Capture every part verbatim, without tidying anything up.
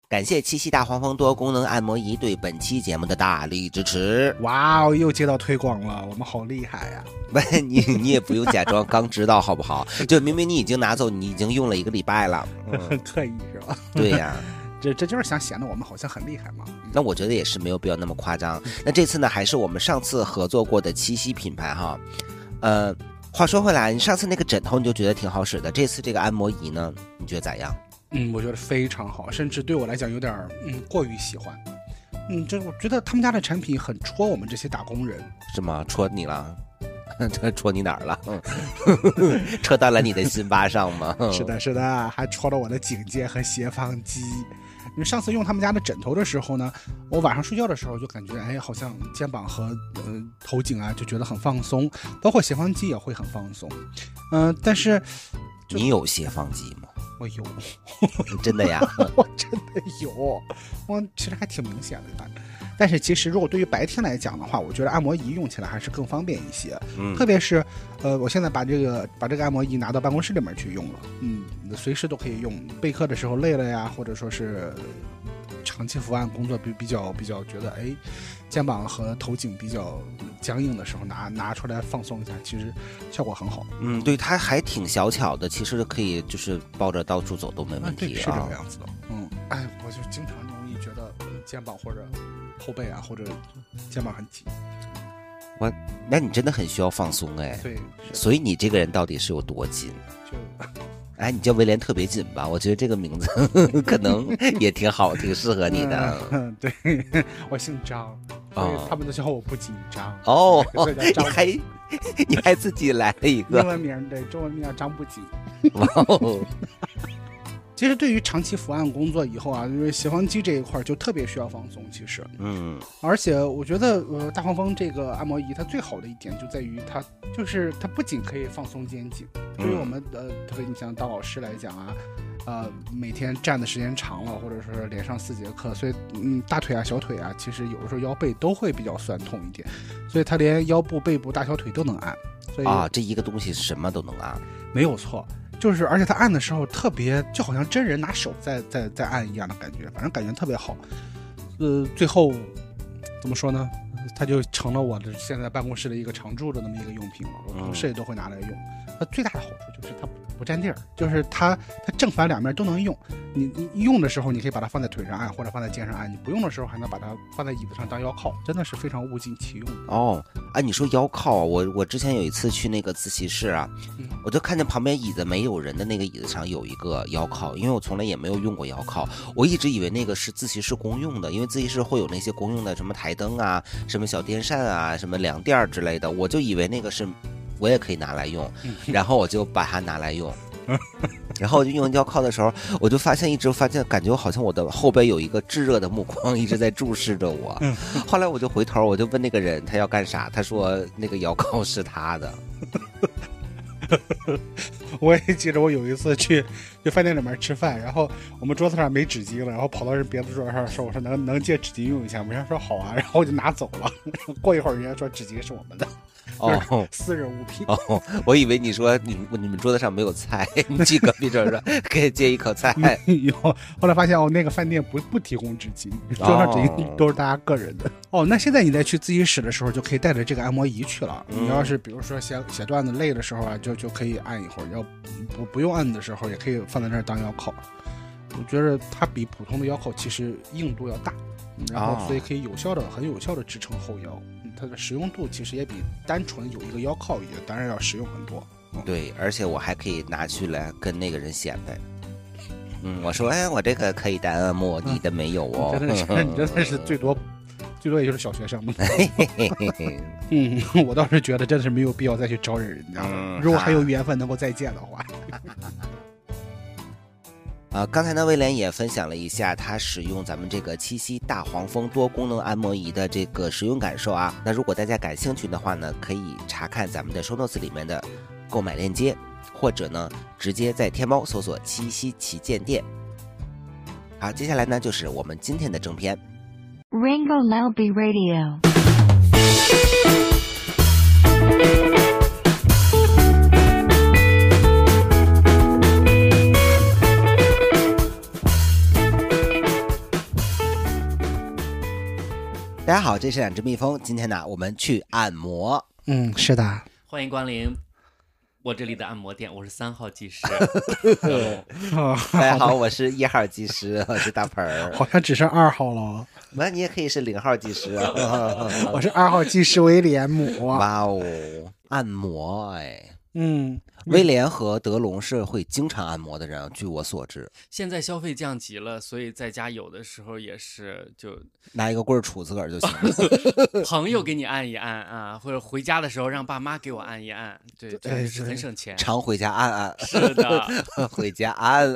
感谢七夕大黄蜂多功能按摩仪对本期节目的大力支持。 哇哦，又接到推广了，我们好厉害呀！ 不，你你也不用假装刚知道好不好？就明明你已经拿走，你已经用了一个礼拜了， 嗯、很特意是吧？ 对呀、啊， 这这就是想显得我们好像很厉害嘛。 那我觉得也是没有必要那么夸张。那这次呢，还是我们上次合作过的七夕品牌哈。呃，话说回来，你上次那个枕头你就觉得挺好使的，这次这个按摩仪呢，你觉得咋样？ 嗯，我觉得非常好，甚至对我来讲有点嗯过于喜欢。嗯，这我觉得他们家的产品很戳我们这些打工人。 是吗？戳你了？这戳你哪儿了？戳到了你的心巴上吗？ 是的，是的，还戳到我的颈肩和斜方肌。因为上次用他们家的枕头的时候呢，我晚上睡觉的时候就感觉，哎，好像肩膀和呃头颈啊就觉得很放松，包括斜方肌也会很放松。嗯、呃，但是你有斜方肌吗？ 我有。 真的呀？ 我真的有，我其实还挺明显的。但是其实如果对于白天来讲的话，我觉得按摩仪用起来还是更方便一些。嗯，特别是呃，我现在把这个把这个按摩仪拿到办公室里面去用了，嗯，随时都可以用。备课的时候累了呀，或者说是长期伏案工作比比较比较觉得哎，肩膀和头颈比较僵硬的时候，拿拿出来放松一下，其实效果很好。 嗯，对，它还挺小巧的，其实可以就是抱着到处走都没问题。 啊、对，是这个样子的。嗯，哎，我就经常容易觉得肩膀或者后背啊，或者肩膀很紧。 我，那你真的很需要放松哎。 对， 所以你这个人到底是有多紧？ 就， 哎，你叫威廉特别紧吧？我觉得这个名字可能也挺好，挺适合你的。 嗯，对，我姓张，所以他们都叫我不紧张。 哦，你还你还自己来了一个英文名，对，中文名叫张不紧。哇哦。其实对于长期伏案工作以后啊，因为斜方肌这一块就特别需要放松。其实， 嗯， 而且我觉得呃大黄蜂这个按摩仪它最好的一点就在于它就是它不仅可以放松肩颈，对于我们呃特别你像当老师来讲啊，呃每天站的时间长了，或者说是连上四节课，所以嗯大腿啊小腿啊，其实有的时候腰背都会比较酸痛一点，所以它连腰部、背部、大小腿都能按。所以啊，这一个东西什么都能按， 没有错。就是，而且他按的时候特别，就好像真人拿手在在在按一样的感觉，反正感觉特别好。呃，最后怎么说呢？它就成了我的现在办公室的一个常驻的那么一个用品了，我同事也都会拿来用。它最大的好处就是它不占地儿，就是它它正反两面都能用。你你用的时候，你可以把它放在腿上按，或者放在肩上按；你不用的时候，还能把它放在椅子上当腰靠，真的是非常物尽其用。 哦，啊，你说腰靠，我我之前有一次去那个自习室啊，嗯、我就看见旁边椅子没有人的那个椅子上有一个腰靠，因为我从来也没有用过腰靠，我一直以为那个是自习室公用的，因为自习室会有那些公用的什么台灯啊、什么小电扇啊、什么凉垫之类的，我就以为那个是我也可以拿来用，然后我就把它拿来用。然后我就用腰靠的时候，我就发现一直发现感觉好像我的后背有一个炙热的目光一直在注视着我。后来我就回头，我就问那个人他要干啥，他说那个腰靠是他的。 我也记得我有一次去去饭店里面吃饭，然后我们桌子上没纸巾了，然后跑到人别的桌上说，我说能能借纸巾用一下吗？人家说好啊，然后我就拿走了。过一会儿人家说纸巾是我们的。哦，私人物品。 哦，我以为你说你你们桌子上没有菜，你去隔壁桌说可以借一口菜。 有，后来发现哦，那个饭店不不提供纸巾，桌上纸巾都是大家个人的。哦，那现在你在去自习室的时候，就可以带着这个按摩仪去了。嗯、你要是比如说写写段子累的时候啊，就就可以按一会儿；要不不用按的时候，也可以放在那儿当腰靠。我觉得它比普通的腰靠其实硬度要大，然后所以可以有效的、很有效的支撑后腰。它的实用度其实也比单纯有一个腰靠也当然要实用很多。 嗯、对，而且我还可以拿去来跟那个人显摆。嗯，我说，哎，我这个可以单按摩，你的没有哦。 真的是，你真的是最多，最多也就是小学生。嗯，我倒是觉得真的是没有必要再去招人，你知道吗？嗯、如果还有缘分能够再见的话。 啊，刚才呢，威廉也分享了一下他使用咱们这个七夕大黄蜂多功能按摩仪的这个使用感受啊。那如果大家感兴趣的话呢，可以查看咱们的 show notes 里面的购买链接，或者呢，直接在天猫搜索七夕旗舰店。好，接下来呢，就是我们今天的正片。 Rainbow Now Be Radio。 大家好，这是两只蜜蜂，今天呢，我们去按摩。 嗯，是的， 欢迎光临我这里的按摩店，我是三号技师。 大家好，我是一号技师，我是大盆儿。 好像只剩二号了。 那你也可以是零号技师啊。 我是二号技师威廉姆。 哇哦，按摩哎。 嗯， 威廉和德龙是会经常按摩的人，据我所知。 现在消费降级了，所以在家有的时候也是就拿一个棍儿杵自个儿就行了。 朋友给你按一按啊，或者回家的时候让爸妈给我按一按，对，这是很省钱。 常回家按按。 是的， 回家按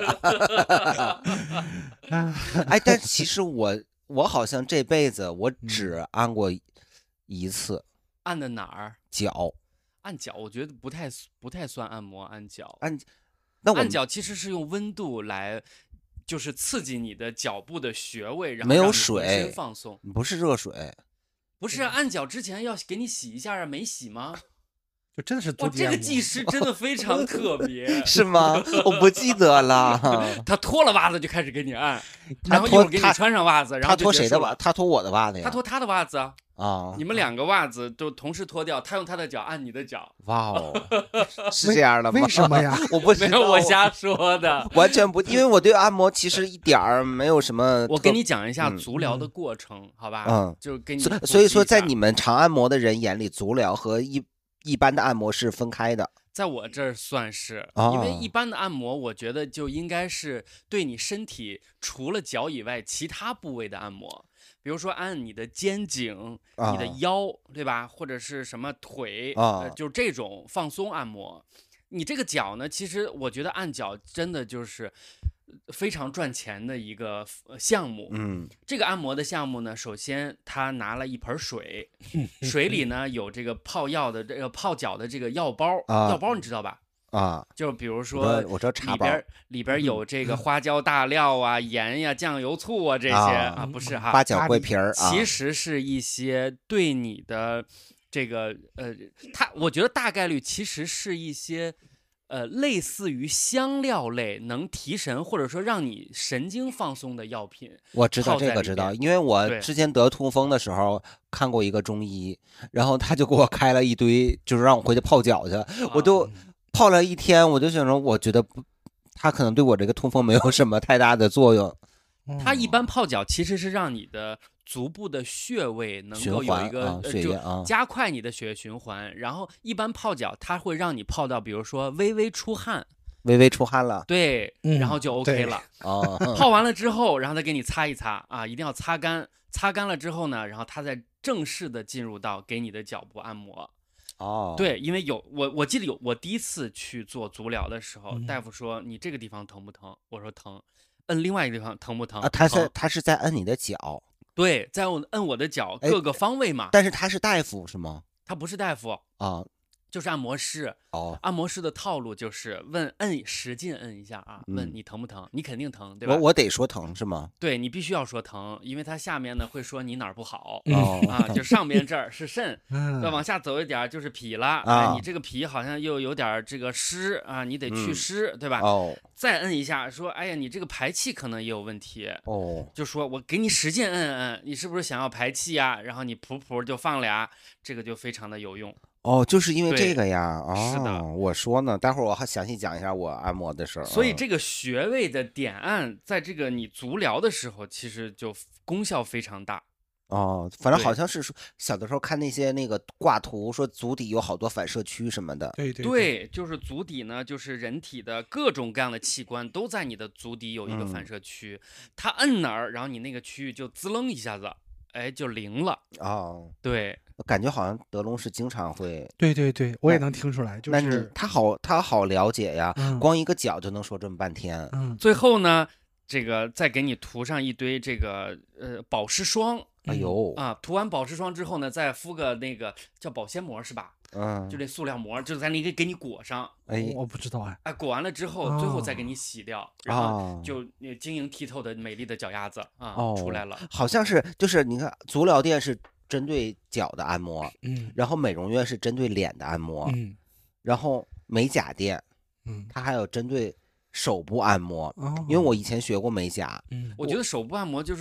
按。哎，但其实我我好像这辈子我只按过一次。 按的哪儿？ 脚。 按脚，我觉得不太不太算按摩，按脚。 按，那我按脚其实是用温度来，就是刺激你的脚部的穴位，然后没有让你水浑身放松。 不是热水， 不是按脚之前要给你洗一下啊，没洗吗？ 就真的是哇，这个技师真的非常特别。 是吗？我不记得了。 他脱了袜子就开始给你按，然后一会儿给你穿上袜子，然后他脱谁的袜？他脱我的袜子呀？ 他脱他的袜子啊。 啊！ 你们两个袜子都同时脱掉，他用他的脚按你的脚。 哇哦，是这样的吗？ 为什么呀？ 我不知道， 没有，我瞎说的， 完全不，因为我对按摩其实一点儿没有什么。 我跟你讲一下足疗的过程，嗯、好吧？ 嗯， 就跟你。 所以说，在你们常按摩的人眼里，足疗和一一般的按摩是分开的。 在我这儿算是， 哦、 因为一般的按摩，我觉得就应该是对你身体除了脚以外其他部位的按摩。比如说按你的肩颈、 啊、 你的腰，对吧？或者是什么腿， 啊、 呃，就这种放松按摩。你这个脚呢，其实我觉得按脚真的就是非常赚钱的一个项目。 嗯， 这个按摩的项目呢，首先他拿了一盆水，水里呢有这个泡药的这个泡脚的这个药包， 啊、 药包你知道吧？ 啊， 就比如说， 我知道茶里边里边有这个花椒大料啊、盐呀、酱油醋啊这些啊, 啊，不是哈， 八角桂皮儿， 其实是一些对你的这个呃，它我觉得大概率其实是一些呃类似于香料类能提神或者说让你神经放松的药品。 我知道这个知道，因为我之前得痛风的时候看过一个中医，然后他就给我开了一堆，就是让我回去泡脚去，啊、我就。泡了一天，我就想说，我觉得不，它可能对我这个痛风没有什么太大的作用。 它一般泡脚其实是让你的足部的穴位能够有一个、 啊、血液啊， 加快你的血液循环。然后一般泡脚，它会让你泡到，比如说微微出汗， 微微出汗了， 对， 嗯、 然后就 OK 了。 哦， 泡完了之后，然后再给你擦一擦啊，一定要擦干。擦干了之后呢，然后它再正式的进入到给你的脚部按摩。 哦， 对，因为有我，我记得有我第一次去做足疗的时候， 嗯、 大夫说你这个地方疼不疼？我说疼。摁另外一个地方疼不疼？ 啊，他是他是在摁你的脚， 对，在摁我的脚各个方位嘛。 但是他是大夫是吗？ 他不是大夫啊， 就是按摩师。 哦， 按摩师的套路就是问摁，使劲摁一下啊， 嗯、 问你疼不疼？你肯定疼，对吧？ 我我得说疼是吗？ 对，你必须要说疼，因为他下面呢会说你哪儿不好、 哦、 啊，就上边这儿是肾， 嗯、 再往下走一点就是脾了， 啊、 哎，你这个脾好像又有点这个湿啊，你得去湿， 嗯、 对吧？ 哦， 再摁一下，说哎呀，你这个排气可能也有问题， 哦， 就说我给你使劲摁摁，你是不是想要排气呀？然后你噗噗就放俩，这个就非常的有用。 哦，就是因为这个呀，哦， 是的， 我说呢，待会儿我还详细讲一下我按摩的事儿。 所以这个穴位的点按，在这个你足疗的时候，其实就功效非常大。 哦，反正好像是说小的时候看那些那个挂图，说足底有好多反射区什么的。 对对对，就是足底呢，就是人体的各种各样的器官都在你的足底有一个反射区，嗯、它摁哪儿，然后你那个区域就滋楞一下子，哎，就灵了。 哦， 对。 我感觉好像德龙是经常会， 对对对，我也能听出来，就是他好他好了解呀， 嗯、 光一个脚就能说这么半天。 嗯， 最后呢，这个再给你涂上一堆这个呃保湿霜。 哎呦啊，涂完保湿霜之后呢，再敷个那个叫保鲜膜是吧？ 嗯， 就这塑料膜，就在那个给你裹上。 哎， 我不知道哎。 哎，裹完了之后，最后再给你洗掉， 哦、 然后就那晶莹剔透的美丽的脚丫子啊、 哦、 出来了。 好像是，就是你看足疗店是针对脚的按摩， 嗯， 然后美容院是针对脸的按摩， 嗯， 然后美甲店， 嗯， 它还有针对手部按摩。 哦， 因为我以前学过美甲， 嗯， 我觉得手部按摩就是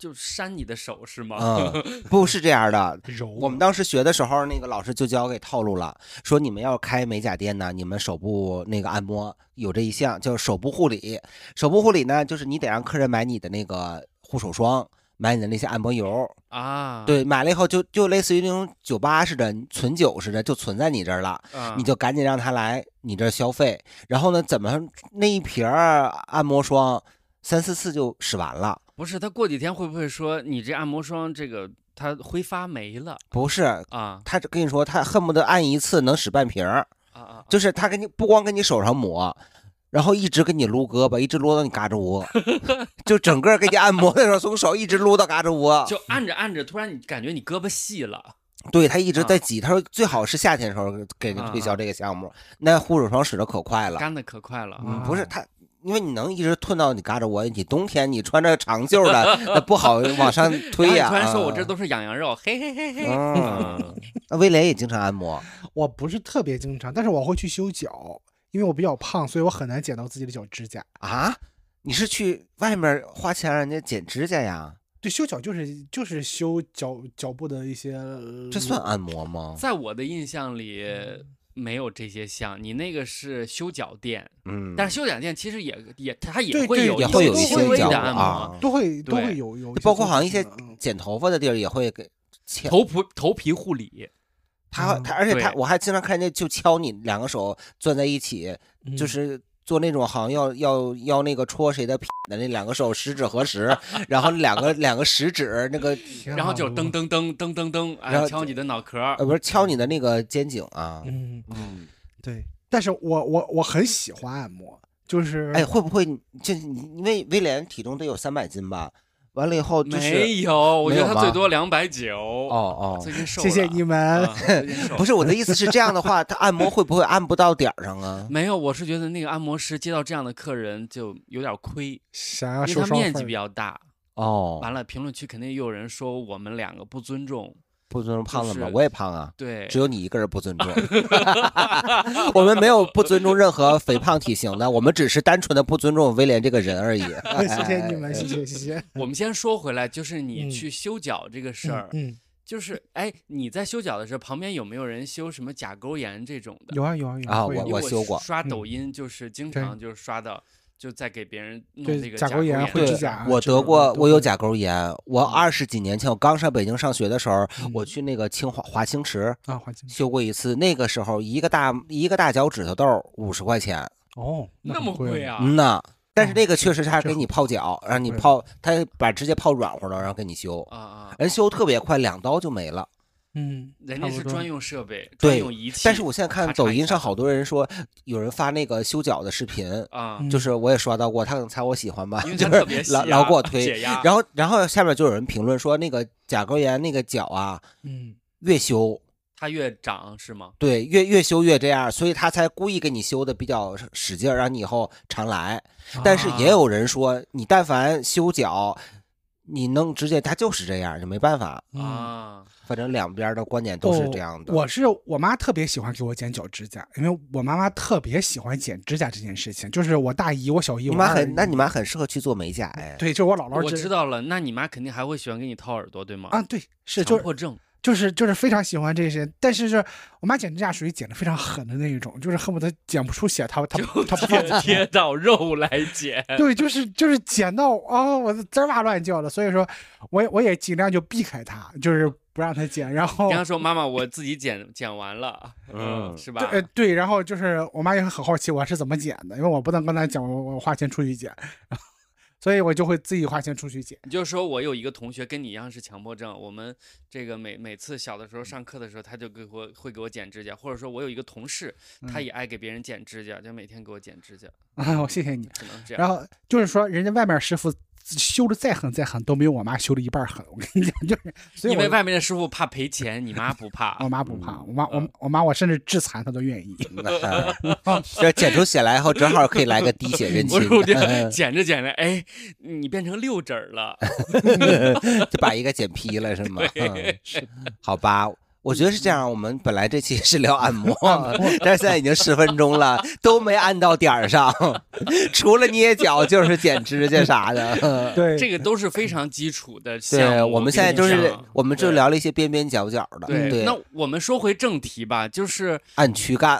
就扇你的手是吗？ 嗯，不是这样的。 揉我们当时学的时候，那个老师就教给套路了，说你们要开美甲店呢，你们手部那个按摩有这一项叫手部护理。手部护理呢，就是你得让客人买你的那个护手霜，买你的那些按摩油啊， 对，买了以后就就类似于那种酒吧似的，存酒似的，就存在你这儿了， 啊、 你就赶紧让他来你这儿消费。然后呢，怎么那一瓶按摩霜三四次就使完了？ 不是，他过几天会不会说你这按摩霜这个它挥发没了？ 不是啊， 他跟你说，他恨不得按一次能使半瓶儿啊啊， 就是他给你不光给你手上抹。然后一直给你撸胳膊，一直撸到你嘎吱窝，就整个给你按摩的时候，从手一直撸到嘎吱窝， 就按着按着，突然你感觉你胳膊细了。 对，他一直在挤。他说最好是夏天的时候给你推销这个项目，那护手霜使的可快了， 干的可快了。 嗯，不是他，因为你能一直吞到你嘎吱窝，你冬天你穿着长袖的，那不好往上推呀。 突然说我这都是痒痒肉，嘿嘿嘿嘿。 嗯，那威廉也经常按摩， 我不是特别经常，但是我会去修脚。因为我比较胖，所以我很难剪到自己的脚指甲啊！你是去外面花钱让人家剪指甲呀？ 对，修脚就是就是修脚脚部的一些， 这算按摩吗？ 在我的印象里没有这些项，你那个是修脚店，嗯，但是修脚店其实也也它也会有也会有一些微的按摩， 啊、 都会都会有有， 包括好像一些剪头发的地儿也会给头皮头皮护理。 他他，而且他我还经常看见就敲你两个手攥在一起， 嗯、 就是做那种好像要要要那个戳谁的屁的那两个手食指合十，然后两个两个食指那个， 然后就噔噔噔噔噔噔，哎，敲你的脑壳， 呃，不是敲你的那个肩颈啊。 嗯嗯，对。但是我我我很喜欢按摩，就是哎，会不会就因为威廉体重得有三百斤吧？完了以后就是没有，我觉得他最多两百九。哦哦， 最近瘦了。 谢谢你们。 啊、 不是我的意思是这样的话，他按摩会不会按不到点儿上啊？ 没有，我是觉得那个按摩师接到这样的客人就有点亏， 想要因为他面积比较大。 哦， 完了，评论区肯定又有人说我们两个不尊重。 不尊重胖子吗？ 就是、 我也胖啊， 对， 只有你一个人不尊重。我们没有不尊重任何肥胖体型的，我们只是单纯的不尊重威廉这个人而已。 谢谢你们，谢谢谢谢。 我们先说回来，就是你去修脚这个事儿， 嗯，嗯就是哎，你在修脚的时候，旁边有没有人修什么甲沟炎这种的？ 有啊有啊有啊，我我修过。 刷抖音就是经常就是刷到。就在给别人弄这个甲沟炎、 灰指甲。 我得过，我有甲沟炎。我二十几年前，我刚上北京上学的时候， 嗯、 我去那个清华华清池啊，华清修过一次。那个时候，一个大一个大脚趾头豆五十块钱。 哦， 那么贵啊！ 嗯呐，但是那个确实他给你泡脚，让你泡，他把指甲泡软和了，然后给你修。 啊啊！ 人修特别快，两刀就没了。 嗯， 人家是专用设备、 专用仪器。 但是我现在看抖音上好多人说，有人发那个修脚的视频啊， 就是我也刷到过，他可能猜我喜欢吧， 因为他特别老老给我推。然后然后下面就有人评论说，那个甲沟炎那个脚啊， 嗯， 越修它越长是吗？ 对，越越修越这样，所以他才故意给你修的比较使劲，让你以后常来。但是也有人说，你但凡修脚，你弄指甲，它就是这样，就没办法啊。 反正两边的观点都是这样的。 哦、我是我妈特别喜欢给我剪脚指甲，因为我妈妈特别喜欢剪指甲这件事情。就是我大姨、我小姨， 你妈很，那你妈很适合去做美甲哎。 对，就我姥姥。 我知道了，那你妈肯定还会喜欢给你掏耳朵，对吗？ 啊，对，是强迫症。 就是就是非常喜欢这些，但是是我妈剪指甲属于剪的非常狠的那一种，就是恨不得剪不出血，她她她不贴贴到肉来剪。 对，就是就是剪到啊、哦，我的滋哇乱叫的，所以说我我也尽量就避开她，就是不让她剪。然后跟她说妈妈，我自己剪剪完了，嗯，是吧？ 对对，然后就是我妈也很好奇我是怎么剪的，因为我不能跟她讲我我花钱出去剪。所以我就会自己花钱出去剪。 你就说我有一个同学跟你一样是强迫症，我们这个每每次小的时候上课的时候，他就给我会给我剪指甲，或者说我有一个同事，他也爱给别人剪指甲，就每天给我剪指甲。 啊，我谢谢你。 只能这样。 然后就是说，人家外面师傅修的再狠再狠，都没有我妈修的一半狠。我跟你讲，就是所以因为外面的师傅怕赔钱，你妈不怕。 我妈不怕，我妈我我妈我甚至致残她都愿意。 这剪出血来后，正好可以来个滴血认亲。 我剪着剪着，哎，你变成六指了， 就把一个剪劈了是吗？嗯、好吧。 我觉得是这样，我们本来这期是聊按摩，但是现在已经十分钟了，都没按到点儿上，除了捏脚就是剪指甲啥的。 对， 这个都是非常基础的项目。 对，我们现在就是我们就对聊了一些边边角角的。 对， 对， 那我们说回正题吧，就是按躯干。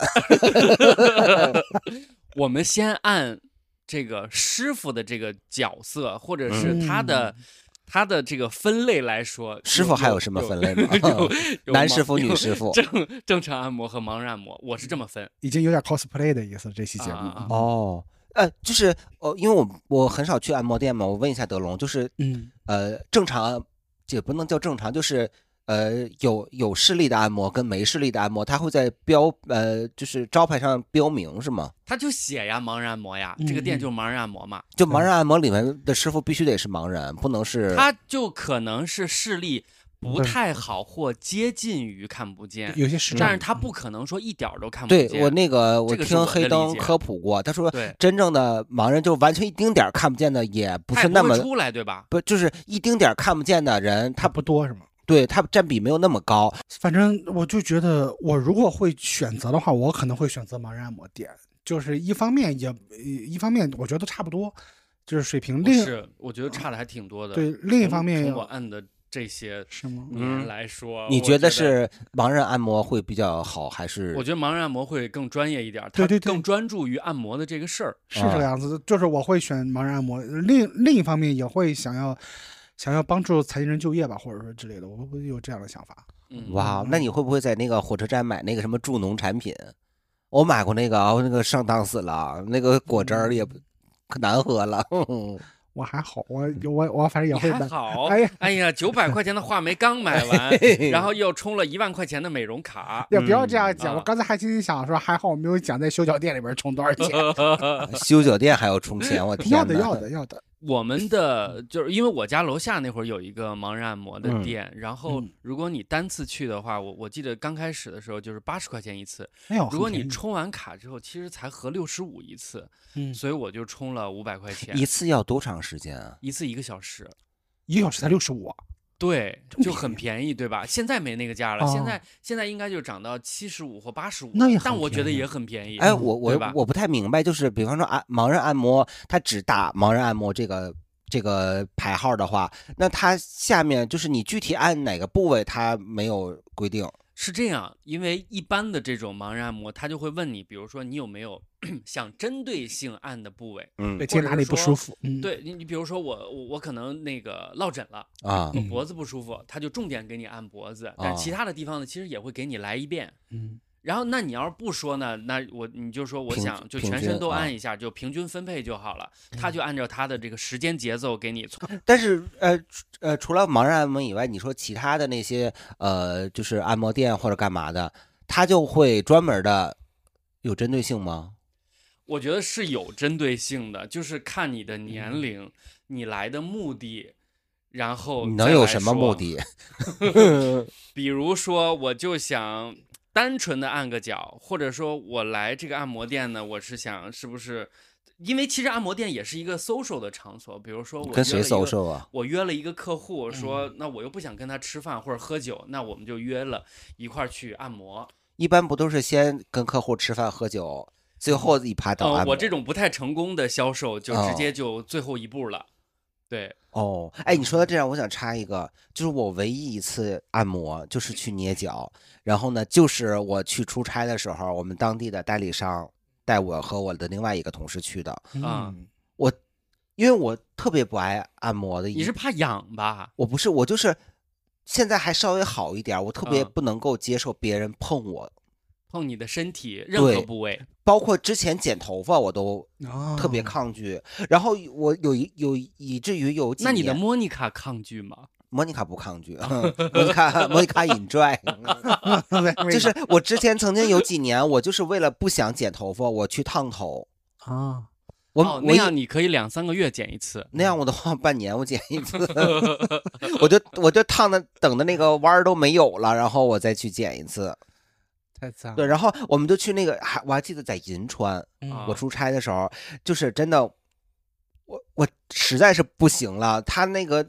我们先按这个师傅的这个角色，或者是他的、 嗯、 他的这个分类来说， 师傅还有什么分类吗？男师傅、女师傅， 正正常按摩和盲人按摩，我是这么分。 已经有点 cosplay 的意思，这期节目。 啊、 哦，呃，就是呃，因为我我很少去按摩店嘛，我问一下德龙，就是嗯呃，正常也不能叫正常，就是。呃，有有视力的按摩跟没视力的按摩，它会在标呃，就是招牌上标明是吗？ 他就写呀，盲人按摩呀，嗯、这个店就是盲人按摩嘛。 就盲人按摩里面的师傅必须得是盲人，不能是。 他就可能是视力不太好或接近于看不见， 有些视障， 但是他不可能说一点都看不见。 对我那个我这听黑灯科普过，他说对真正的盲人就完全一丁点看不见的也不是那么出来，对吧？ 不，就是一丁点看不见的人，他不多是吗？ 对，它占比没有那么高。 反正我就觉得，我如果会选择的话，我可能会选择盲人按摩店。就是一方面也，一方面我觉得都差不多，就是水平。另是，我觉得差的还挺多的。 对，另一方面， 从我按的这些是吗？ 年来说， 你觉得是盲人按摩会比较好，还是？ 我觉得盲人按摩会更专业一点， 对对对，更专注于按摩的这个事儿。 是这个样子，就是我会选盲人按摩。另另一方面也会想要。想要帮助残疾人就业吧，或者说之类的，我会有这样的想法。 嗯， 哇，那你会不会在那个火车站买那个什么助农产品？我买过那个，那个上当死了，那个果汁儿也可难喝了。 我还好，我我我反正也会买。 还好， 哎呀， 哎呀，九百块钱的话梅刚买完，然后又充了一万块钱的美容卡。 也不要这样讲， 嗯、 我刚才还心里想说，还好我没有讲在修脚店里边充多少钱。 修脚店还要充钱，我天哪！ 要的要的要的。 我们的就是因为我家楼下那会儿有一个盲人按摩的店， 嗯、 然后如果你单次去的话，我我记得刚开始的时候就是八十块钱一次， 哎呦， 如果你充完卡之后，其实才合六十五一次， 嗯， 所以我就充了五百块钱。 一次要多长时间啊？ 一次一个小时， 一个小时才六十五。 对，就很便宜，对吧？现在没那个价了， 哦、 现在现在应该就涨到七十五或八十五， 那也但我觉得也很便宜。 哎，我我我不太明白，就是比方说按盲人按摩，他只打盲人按摩这个这个牌号的话，那它下面就是你具体按哪个部位，它没有规定。 是这样，因为一般的这种盲人按摩，他就会问你，比如说你有没有想针对性按的部位， 嗯， 对，哪里不舒服，嗯， 对你，你比如说我我我可能那个落枕了啊， 我脖子不舒服，他就重点给你按脖子，但其他的地方呢，其实也会给你来一遍， 嗯。 然后，那你要是不说呢？那我你就说，我想就全身都按一下，就平均分配就好了。他就按照他的这个时间节奏给你。 但是，呃呃，除了盲人按摩以外，你说其他的那些呃，就是按摩店或者干嘛的，他就会专门的有针对性吗？ 我觉得是有针对性的，就是看你的年龄、嗯、你来的目的，然后你能有什么目的？ 比如说，我就想。单纯的按个脚，或者说我来这个按摩店呢，我是想是不是，因为其实按摩店也是一个 social 的场所，比如说我跟谁 social 啊？ 我约了一个客户说，嗯、那我又不想跟他吃饭或者喝酒，那我们就约了一块去按摩。 一般不都是先跟客户吃饭喝酒，最后一趴到按摩、 呃？我这种不太成功的销售，就直接就最后一步了。哦、对。 哦，哎，你说到这样，我想插一个，就是我唯一一次按摩就是去捏脚，然后呢，就是我去出差的时候，我们当地的代理商带我和我的另外一个同事去的。 啊、 嗯， 我因为我特别不爱按摩的， 你是怕痒吧？ 我不是，我就是现在还稍微好一点，我特别不能够接受别人碰我。嗯碰你的身体任何部位， 包括之前剪头发我都特别抗拒，哦、然后我有有以至于有几年， 那你的莫妮卡抗拒吗？ 莫妮卡不抗拒，莫妮卡莫妮卡enjoy，就是我之前曾经有几年，我就是为了不想剪头发，我去烫头啊。 我、 哦、那样你可以两三个月剪一次， 那样我的话半年我剪一次，我就我就烫的等的那个弯儿都没有了，然后我再去剪一次。对，然后我们就去那个，还我还记得在银川， 嗯、 我出差的时候，就是真的，我我实在是不行了。他那个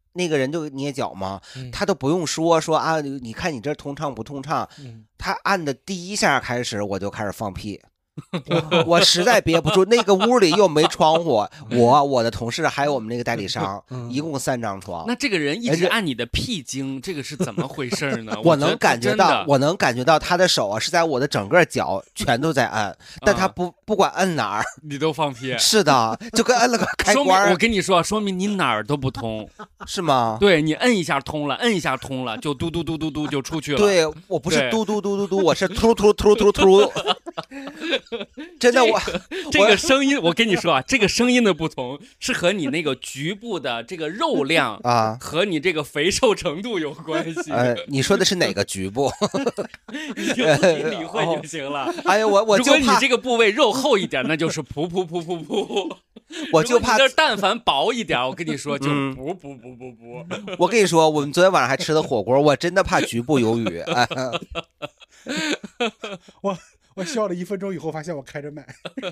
那个人就捏脚嘛， 嗯他都不用说说啊，你看你这通畅不通畅， 嗯他按的第一下开始我就开始放屁。我我实在憋不住，那个屋里又没窗户，我我的同事还有我们那个代理商， 嗯一共三张床。 那这个人一而且直按你的屁经，这个是怎么回事呢？ 我觉得能感觉真的到，我能感觉到他的手啊是在我的整个脚全都在按，但他不不管按哪儿， 你都放屁。 是的，就跟按了个开说明关儿我跟你说，说明你哪儿都不通。 是吗？ 对你摁一下通了，摁一下通了，就嘟嘟嘟嘟嘟就出去了。 对我不是对嘟嘟嘟嘟嘟，我是突突突突突，真的我这个声音，我跟你说啊，这个声音的不同是和你那个局部的这个肉量啊和你这个肥瘦程度有关系。 呃，你说的是哪个局部？ 你就自己理会就行了。 哎呀，我我如就怕果你这个部位肉厚一点，那就是噗噗噗噗噗。 我就怕如果你这但凡薄一点，我跟你说就嗯噗噗噗噗噗。 我跟你说，我们昨天晚上还吃的火锅，我真的怕局部有雨。哎我我笑了一分钟以后，发现我开着麦。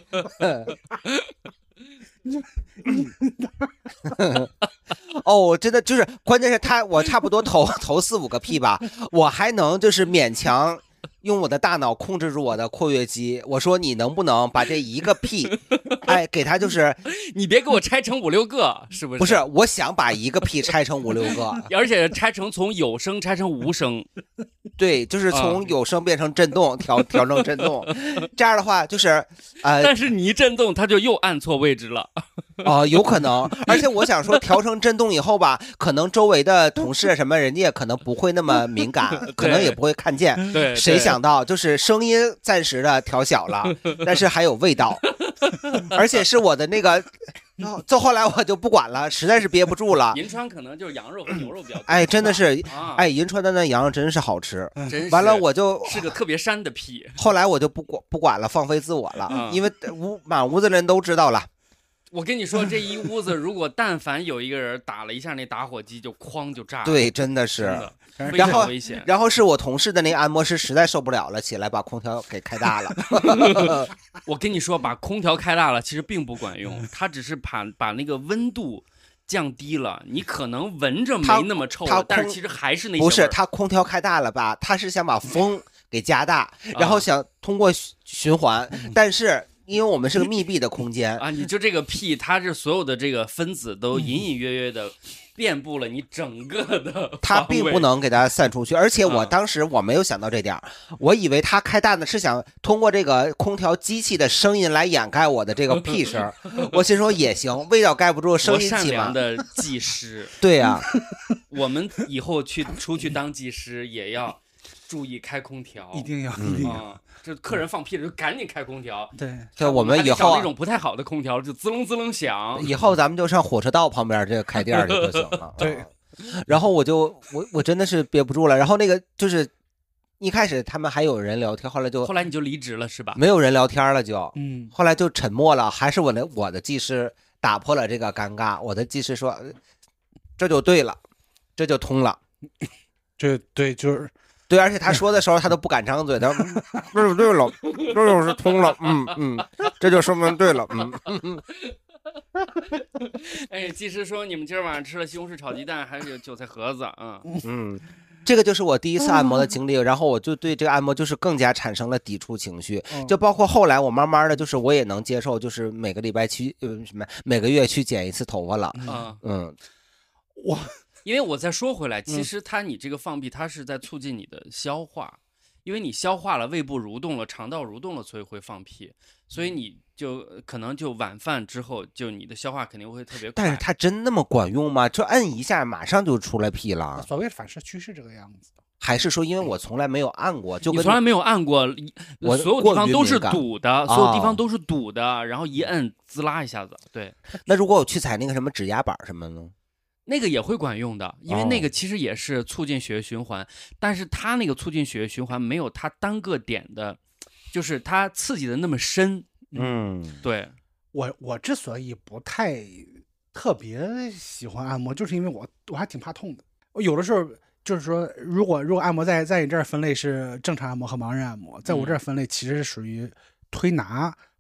哦，真的就是，关键是他，我差不多投投四五个屁吧，我还能就是勉强用我的大脑控制住我的括约肌。我说你能不能把这一个屁，哎，给他就是你别给我拆成五六个，是不是？ 不是，我想把一个屁拆成五六个， 而且拆成从有声拆成无声。 对，就是从有声变成震动，调调整震动，这样的话就是呃， 但是你一震动，它就又按错位置了。 哦、有可能，而且我想说，调成震动以后吧，可能周围的同事什么，人家也可能不会那么敏感，可能也不会看见。 对， 谁想到，就是声音暂时的调小了，但是还有味道，而且是我的那个，这后来我就不管了，实在是憋不住了。 银川可能就是羊肉和牛肉比较多。 哎，真的是， 啊， 哎，银川的那羊肉真是好吃。 真是完了，我就是个特别膻的屁。 后来我就不管不管了，放飞自我了， 嗯因为屋满屋子人都知道了。 我跟你说，这一屋子如果但凡有一个人打了一下那打火机，就哐就炸了。 对，真的是。 真的非然后常危险。 然后是我同事的那个按摩师实在受不了了，起来把空调给开大了。 我跟你说，把空调开大了其实并不管用，它只是把把那个温度降低了，你可能闻着没那么臭了，但是其实还是那些不是， 味儿他空调开大了吧？他是想把风给加大，然后想通过循循环，但是因为我们是个密闭的空间， 啊，你就这个屁，它这所有的这个分子都隐隐约约的遍布了你整个的， 它并不能给它散出去。而且我当时我没有想到这点儿，我以为它开大呢是想通过这个空调机器的声音来掩盖我的这个屁声。我心说也行，味道盖不住声音善起嘛。 良的技师， 对呀、 我们以后去出去当技师也要注意开空调， 一定要嗯一定要。 啊，这客人放屁了就赶紧开空调。 对， 对，我们还得以后啊找那种不太好的空调，就滋楞滋楞响。 以后咱们就上火车道旁边这个开店儿去就行了。 对啊然后我就我我真的是憋不住了，然后那个就是一开始他们还有人聊天，后来就后来你就离职了是吧？ 没有人聊天了就， 嗯， 后来就沉默了，还是我的我的技师打破了这个尴尬。我的技师说，呃这就对了，这就通了。 这对就是对，而且他说的时候他都不敢张嘴，他说嗯这就对了，这就是通了，嗯嗯，这就说明对了，嗯嗯嗯。 哎，技师说你们今儿晚上吃了西红柿炒鸡蛋，还是有韭菜盒子啊？嗯， 嗯，这个就是我第一次按摩的经历，然后我就对这个按摩就是更加产生了抵触情绪，就包括后来我慢慢的就是我也能接受，就是每个礼拜去呃什么每个月去剪一次头发了， 啊， 嗯， 我因为我再说回来， 嗯其实它你这个放屁，它是在促进你的消化，因为你消化了，胃部蠕动了，肠道蠕动了，所以会放屁，所以你就呃可能就晚饭之后，就你的消化肯定会特别快。 但是它真那么管用吗？就摁一下马上就出来屁了？ 所谓反射区是这个样子的。 还是说因为我从来没有按过，就跟你从来没有按过， 我所有地方都是过于敏感堵的，所有地方都是堵的，然后一摁滋啦一下子，对， 那如果我去踩那个什么指压板什么呢？ 那个也会管用的，因为那个其实也是促进血液循环，但是它那个促进血液循环没有它单个点的，就是它刺激的那么深。 嗯， 对， 我我之所以不太特别喜欢按摩，就是因为我我还挺怕痛的。我有的时候就是说，如果如果按摩在在你这儿分类是正常按摩和盲人按摩，在我这儿分类其实是属于推拿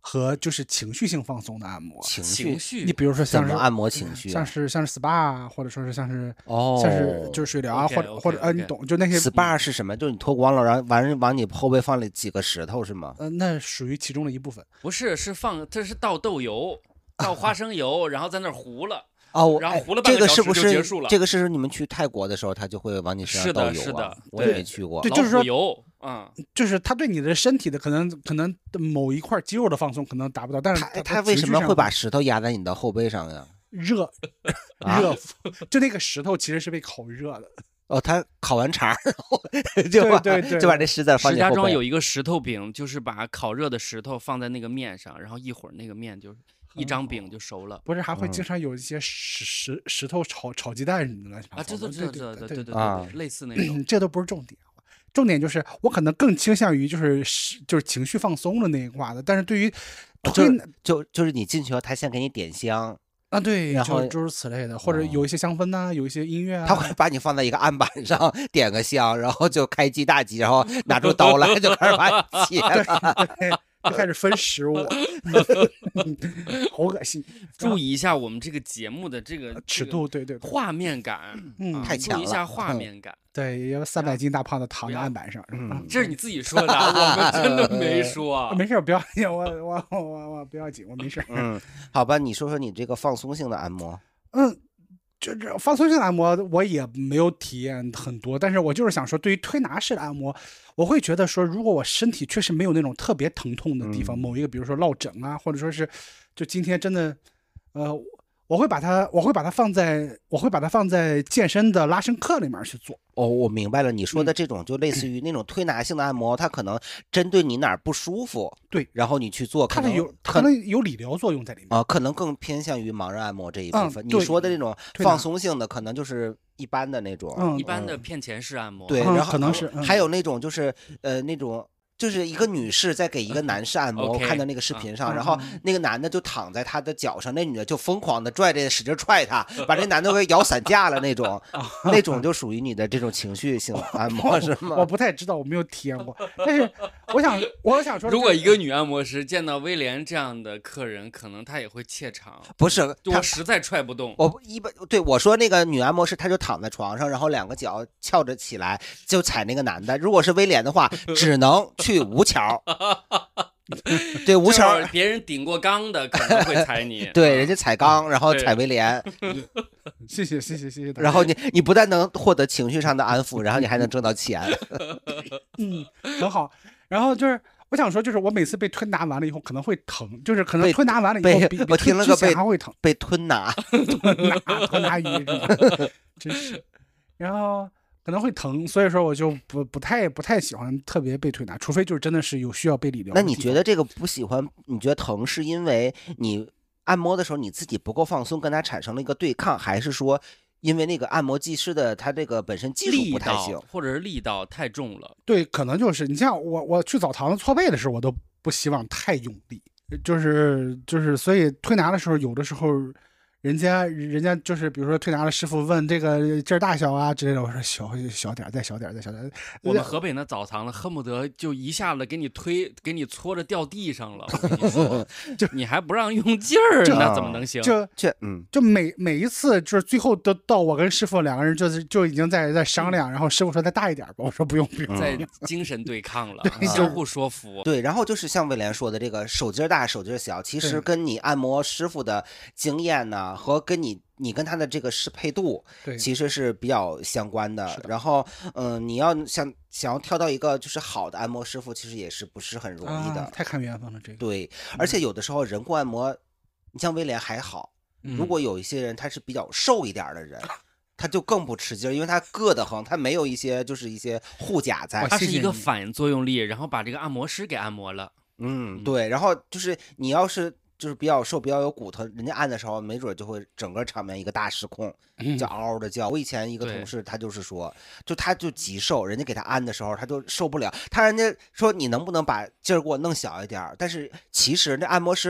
和就是情绪性放松的按摩。 情绪情绪， 你比如说像是按摩情绪、啊， 像是像是 S P A 啊，或者说是像是哦， 像是就是水疗啊， OK， 或者 OK， 或者呃， OK 你懂，就那些 S P A 是什么？就是你脱光了，然后完了往你后背放了几个石头是吗？ 呃，那属于其中的一部分。 不是，是放，这是倒豆油，倒花生油，然后在那儿糊了。 哦， 然后糊了半这个是不个小时就是结束了。 这个是你们去泰国的时候，他就会往你身上是的， 倒油、啊、 是的， 我也没去过。 对，就是说老虎油，嗯， 就是他对你的身体的可能可能某一块肌肉的放松可能达不到，但是他他为什么会把石头压在你的后背上呀？ 热啊、 热，就那个石头其实是被烤热的。 哦，他烤完肠，然后就把对对对就把这石子放石你后背。 家庄有一个石头饼，就是把烤热的石头放在那个面上，然后一会儿那个面就一张饼就熟了。 不是，还会经常有一些石石石头炒炒鸡蛋什么的乱七八糟啊，这都知道，知道，对对对啊对，类似那种。 这都不是重点，重点就是我可能更倾向于就是就是情绪放松的那一挂的，但是对于就就就是你进去后，他先给你点香。 啊，对， 然后诸如此类的，或者有一些香氛呐、啊，有一些音乐啊， 他会把你放在一个案板上，点个香，然后就开机大吉，然后拿出刀来就开始把你切了， 就开始分食物，好恶心！ 注意一下我们这个节目的这个尺度，对对， 画面感， 嗯， 太强了。 注意一下画面感。 对，要三百斤大胖子躺在案板上， 嗯， 这是你自己说的，我们真的没说。 没事，不要紧，我我我我不要紧，我没事。 嗯，好吧，你说说你这个放松性的按摩。 嗯，就是放松性的按摩，我也没有体验很多，但是我就是想说，对于推拿式的按摩，我会觉得说，如果我身体确实没有那种特别疼痛的地方， 嗯、 某一个，比如说落枕啊，或者说是，就今天真的，呃。我会把它，我会把它放在，我会把它放在健身的拉伸课里面去做。 哦，我明白了，你说的这种就类似于那种推拿性的按摩，它可能针对你哪儿不舒服， 对， 然后你去做， 它的有可能有理疗作用在里面啊、呃，可能更偏向于盲人按摩这一部分。 嗯、 你说的这种放松性的，可能就是一般的那种， 嗯、 一般的骗钱式按摩。 对， 嗯、 然后可能是、 嗯、还有那种就是呃那种。就是一个女士在给一个男士按摩， okay, 我看到那个视频上， 嗯、 然后那个男的就躺在他的脚上，那女的就疯狂的拽着，使劲踹他，把这男的给摇散架了那种，那种就属于你的这种情绪性按摩是吗？ 我不太知道，我没有体验过，但是我想，我想说， 如果一个女按摩师见到威廉这样的客人，可能她也会怯场。 不是， 我实在踹不动。 我一般对我说那个女按摩师，她就躺在床上，然后两个脚翘着起来，就踩那个男的。如果是威廉的话，只能去吴桥。对，吴桥别人顶过缸的可能会踩你， 对，人家踩缸，然后踩威廉。 谢谢谢谢谢谢。 然后你你不但能获得情绪上的安抚，然后你还能挣到钱。 嗯，很好。然后就是我想说，就是我每次被推拿完了以后可能会疼，就是可能推拿完了以后比， 我听了个被还会疼， 被吞拿， 吞拿吞拿鱼，真是。然后。可能会疼，所以说我就不不太不太喜欢特别被推拿，除非就是真的是有需要被理疗。 那你觉得这个不喜欢，你觉得疼是因为你按摩的时候你自己不够放松，跟他产生了一个对抗，还是说因为那个按摩技师的他这个本身技术不太行， 或者是力道太重了？ 对，可能就是你像我我去澡堂子搓背的时候，我都不希望太用力，就是就是所以推拿的时候有的时候。人家人家就是比如说推拿的师傅问这个劲儿大小啊之类的，我说小小点再小点再小点。 我们河北那澡堂子恨不得就一下子给你推给你搓着掉地上了，我跟你说，就你还不让用劲儿，那怎么能行？ 就就嗯， 就每每一次就是最后都到我跟师傅两个人就是就已经在在商量，然后师傅说再大一点吧，我说不用不用， 在精神对抗了，相互说服。 对，然后就是像威廉说的这个手劲儿大手劲儿小，其实跟你按摩师傅的经验呢。和跟你你跟他的这个适配度其实是比较相关的， 的然后嗯、呃，你要想想要挑到一个就是好的按摩师傅，其实也是不是很容易的， 啊、太看缘分了这个。 对，而且有的时候人工按摩，你像威廉还好， 嗯、 如果有一些人他是比较瘦一点的人。他就更不吃劲，因为他硌得慌，他没有一些就是一些护甲在， 它是一个反作用力，然后把这个按摩师给按摩了。 嗯，对，然后就是你要是。就是比较瘦，比较有骨头，人家按的时候，没准就会整个场面一个大失控，就嗷嗷的叫。我以前一个同事，他就是说，就他就极瘦，人家给他按的时候，他就受不了。他人家说你能不能把劲儿给我弄小一点？但是其实那按摩师他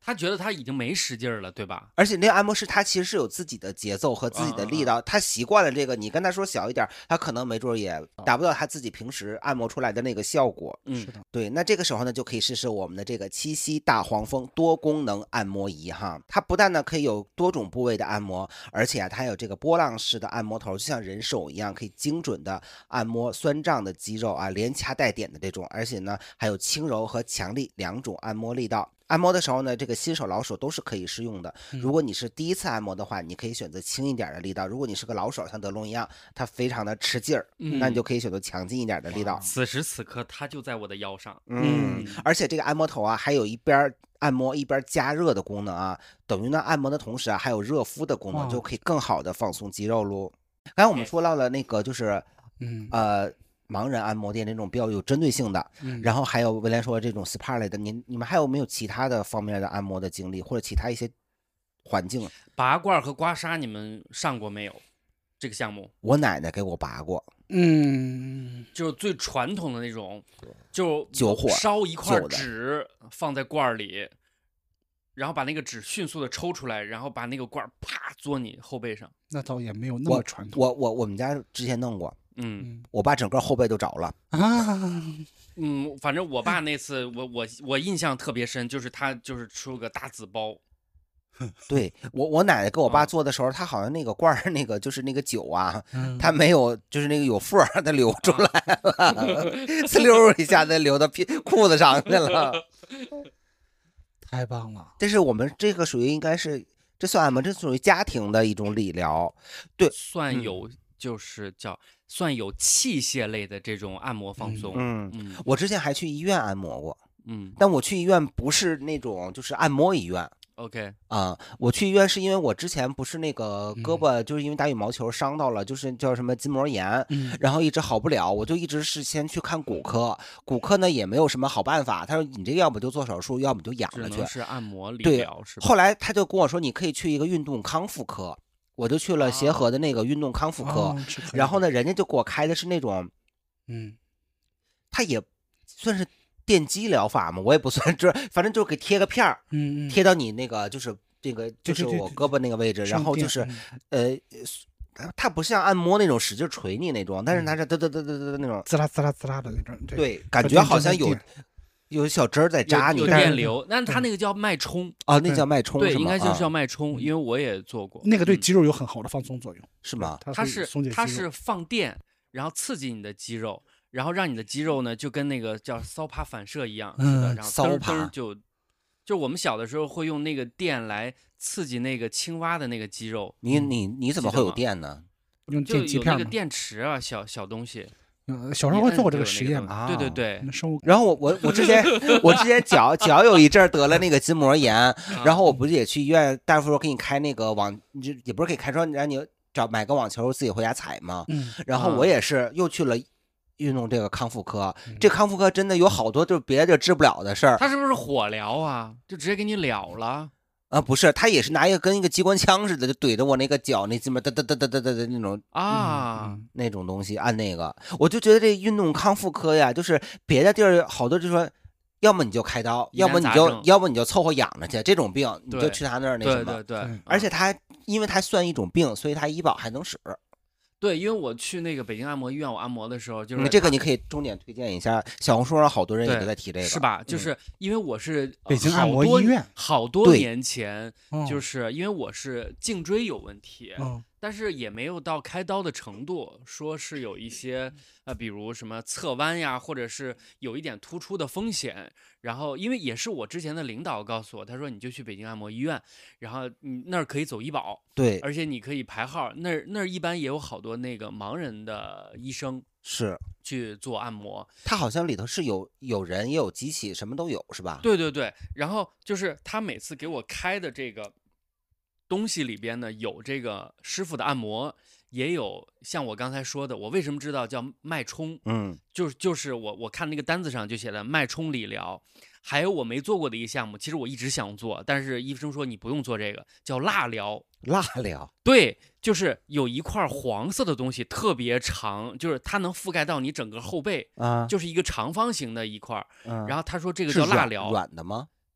他觉得他已经没使劲儿了，对吧？ 而且那个按摩师他其实是有自己的节奏和自己的力道， 啊啊啊他习惯了这个，你跟他说小一点，他可能没准也达不到他自己平时按摩出来的那个效果。 嗯， 是的， 对，那这个时候呢，就可以试试我们的这个七夕大黄蜂多功能按摩仪哈。它不但呢可以有多种部位的按摩，而且啊它还有这个波浪式的按摩头，就像人手一样，可以精准的按摩酸胀的肌肉啊，连掐带点的这种，而且呢还有轻柔和强力两种按摩力道。按摩的时候呢，这个新手老手都是可以适用的。如果你是第一次按摩的话，你可以选择轻一点的力道；如果你是个老手，像德龙一样，他非常的吃劲儿， 嗯那你就可以选择强劲一点的力道。 此时此刻他就在我的腰上。 嗯，而且这个按摩头啊，还有一边按摩一边加热的功能啊，等于呢按摩的同时啊，还有热敷的功能， 哇就可以更好的放松肌肉喽。刚才我们说到了那个就是嗯呃盲人按摩店这种比较有针对性的， 嗯， 然后还有威廉说这种 S P A 类的，你你们还有没有其他的方面的按摩的经历，或者其他一些环境？ 拔罐和刮痧你们上过没有？这个项目我奶奶给我拔过， 嗯， 就是最传统的那种，就酒火烧一块酒的纸放在罐儿里，然后把那个纸迅速的抽出来，然后把那个罐儿啪嘬你后背上。 那倒也没有那么传统。 我我我们家之前弄过， 嗯嗯我爸整个后背都着了。 啊， 嗯，反正我爸那次我我我印象特别深，就是他就是出个大紫包。 对我我奶奶给我爸啊做的时候，他好像那个罐儿那个就是那个酒啊， 嗯他没有就是那个有缝儿，它流出来了，呲溜儿一下子流到屁裤子上去了。 太棒了。 但是我们这个属于应该是这算吗？这属于家庭的一种理疗。对，嗯算有就是叫算有器械类的这种按摩放松。 嗯， 嗯我之前还去医院按摩过， 嗯但我去医院不是那种就是按摩医院。 ，OK， 啊、我去医院是因为我之前不是那个胳膊，就是因为打羽毛球伤到了，就是叫什么筋膜炎， 嗯然后一直好不了，我就一直是先去看骨科，骨科呢也没有什么好办法，他说你这个要么就做手术，要么就养着去只能。是按摩理对疗是吧？ 后来他就跟我说，你可以去一个运动康复科，我就去了协和的那个运动康复科， 哦是可以的然后呢，人家就给我开的是那种， 嗯他也算是电击疗法嘛，我也不算，就是反正就是给贴个片儿， 嗯嗯， 贴到你那个就是这个就是对对对我胳膊那个位置，然上电后就是嗯呃，它它不像按摩那种使劲捶你那种，但是它是嘚嘚嘚嘚嘚那种， 滋啦滋啦滋啦的那种。对， 对，感觉电好像有针在电有小针儿在有有， 扎你但是电流，但是他那个叫脉冲， 啊，那叫脉冲对， 是吗？ 应该就是叫啊脉冲，因为我也做过。 那个对嗯肌肉有很好的放松作用。 是吗？ 它会它是松解肌肉它是放电，然后刺激你的肌肉，然后让你的肌肉呢就跟那个叫骚趴反射一样似的， 嗯然后嘚儿嘚骚趴儿就就我们小的时候会用那个电来刺激那个青蛙的那个肌肉， 你你你怎么会有记得吗电呢？ 用就电极片嘛。 有那个电池啊，小小东西。 嗯小时一候会做过这个摁就有那实验嘛？ 东西对对啊对， 那生物然后我我我之前我之前脚脚有一阵儿得了那个筋膜炎， 啊然后我不是也去医院，大夫说给你开那个网，你就也不是给开，说让你找买个网球自己回家踩嘛。 嗯然后啊我也是又去了运动这个康复科， 嗯这康复科真的有好多就是别的治不了的事儿它是不是火疗啊？就直接给你了了。 啊，不是，他也是拿一个跟一个机关枪似的，就怼着我那个脚那筋膜哒哒哒哒哒哒的那种啊， 嗯那种东西按那个，我就觉得这运动康复科呀，就是别的地儿好多就说。要么你就开刀， 疑要么你就难杂症要么你就凑合养着去，这种病你就对去他那儿那什么。 对对对对， 而且他因为他算一种病，所以他医保还能使。 对，因为我去那个北京按摩医院，我按摩的时候就是你这个你可以重点推荐一下，小红书上好多人也都在提这个， 是吧？就嗯是因为我是呃北京按摩好多医院好多对年前， 嗯就是因为我是颈椎有问题， 嗯但是也没有到开刀的程度，说是有一些呃，比如什么侧弯呀，或者是有一点突出的风险。然后，因为也是我之前的领导告诉我，他说你就去北京按摩医院，然后你那儿可以走医保， 对， 而且你可以排号，那儿那儿一般也有好多那个盲人的医生是去做按摩。 他好像里头是有有人也有机器，什么都有，是吧？ 对对对，然后就是他每次给我开的这个东西里边呢，有这个师傅的按摩，也有像我刚才说的，我为什么知道叫脉冲？ 嗯， 就是就是我我看那个单子上就写的脉冲理疗，还有我没做过的一个项目，其实我一直想做，但是医生说你不用做这个，叫蜡疗。 蜡疗对，就是有一块黄色的东西特别长，就是它能覆盖到你整个后背， 啊， 就是一个长方形的一块儿。 嗯， 然后他说这个是软叫蜡疗， 软的吗？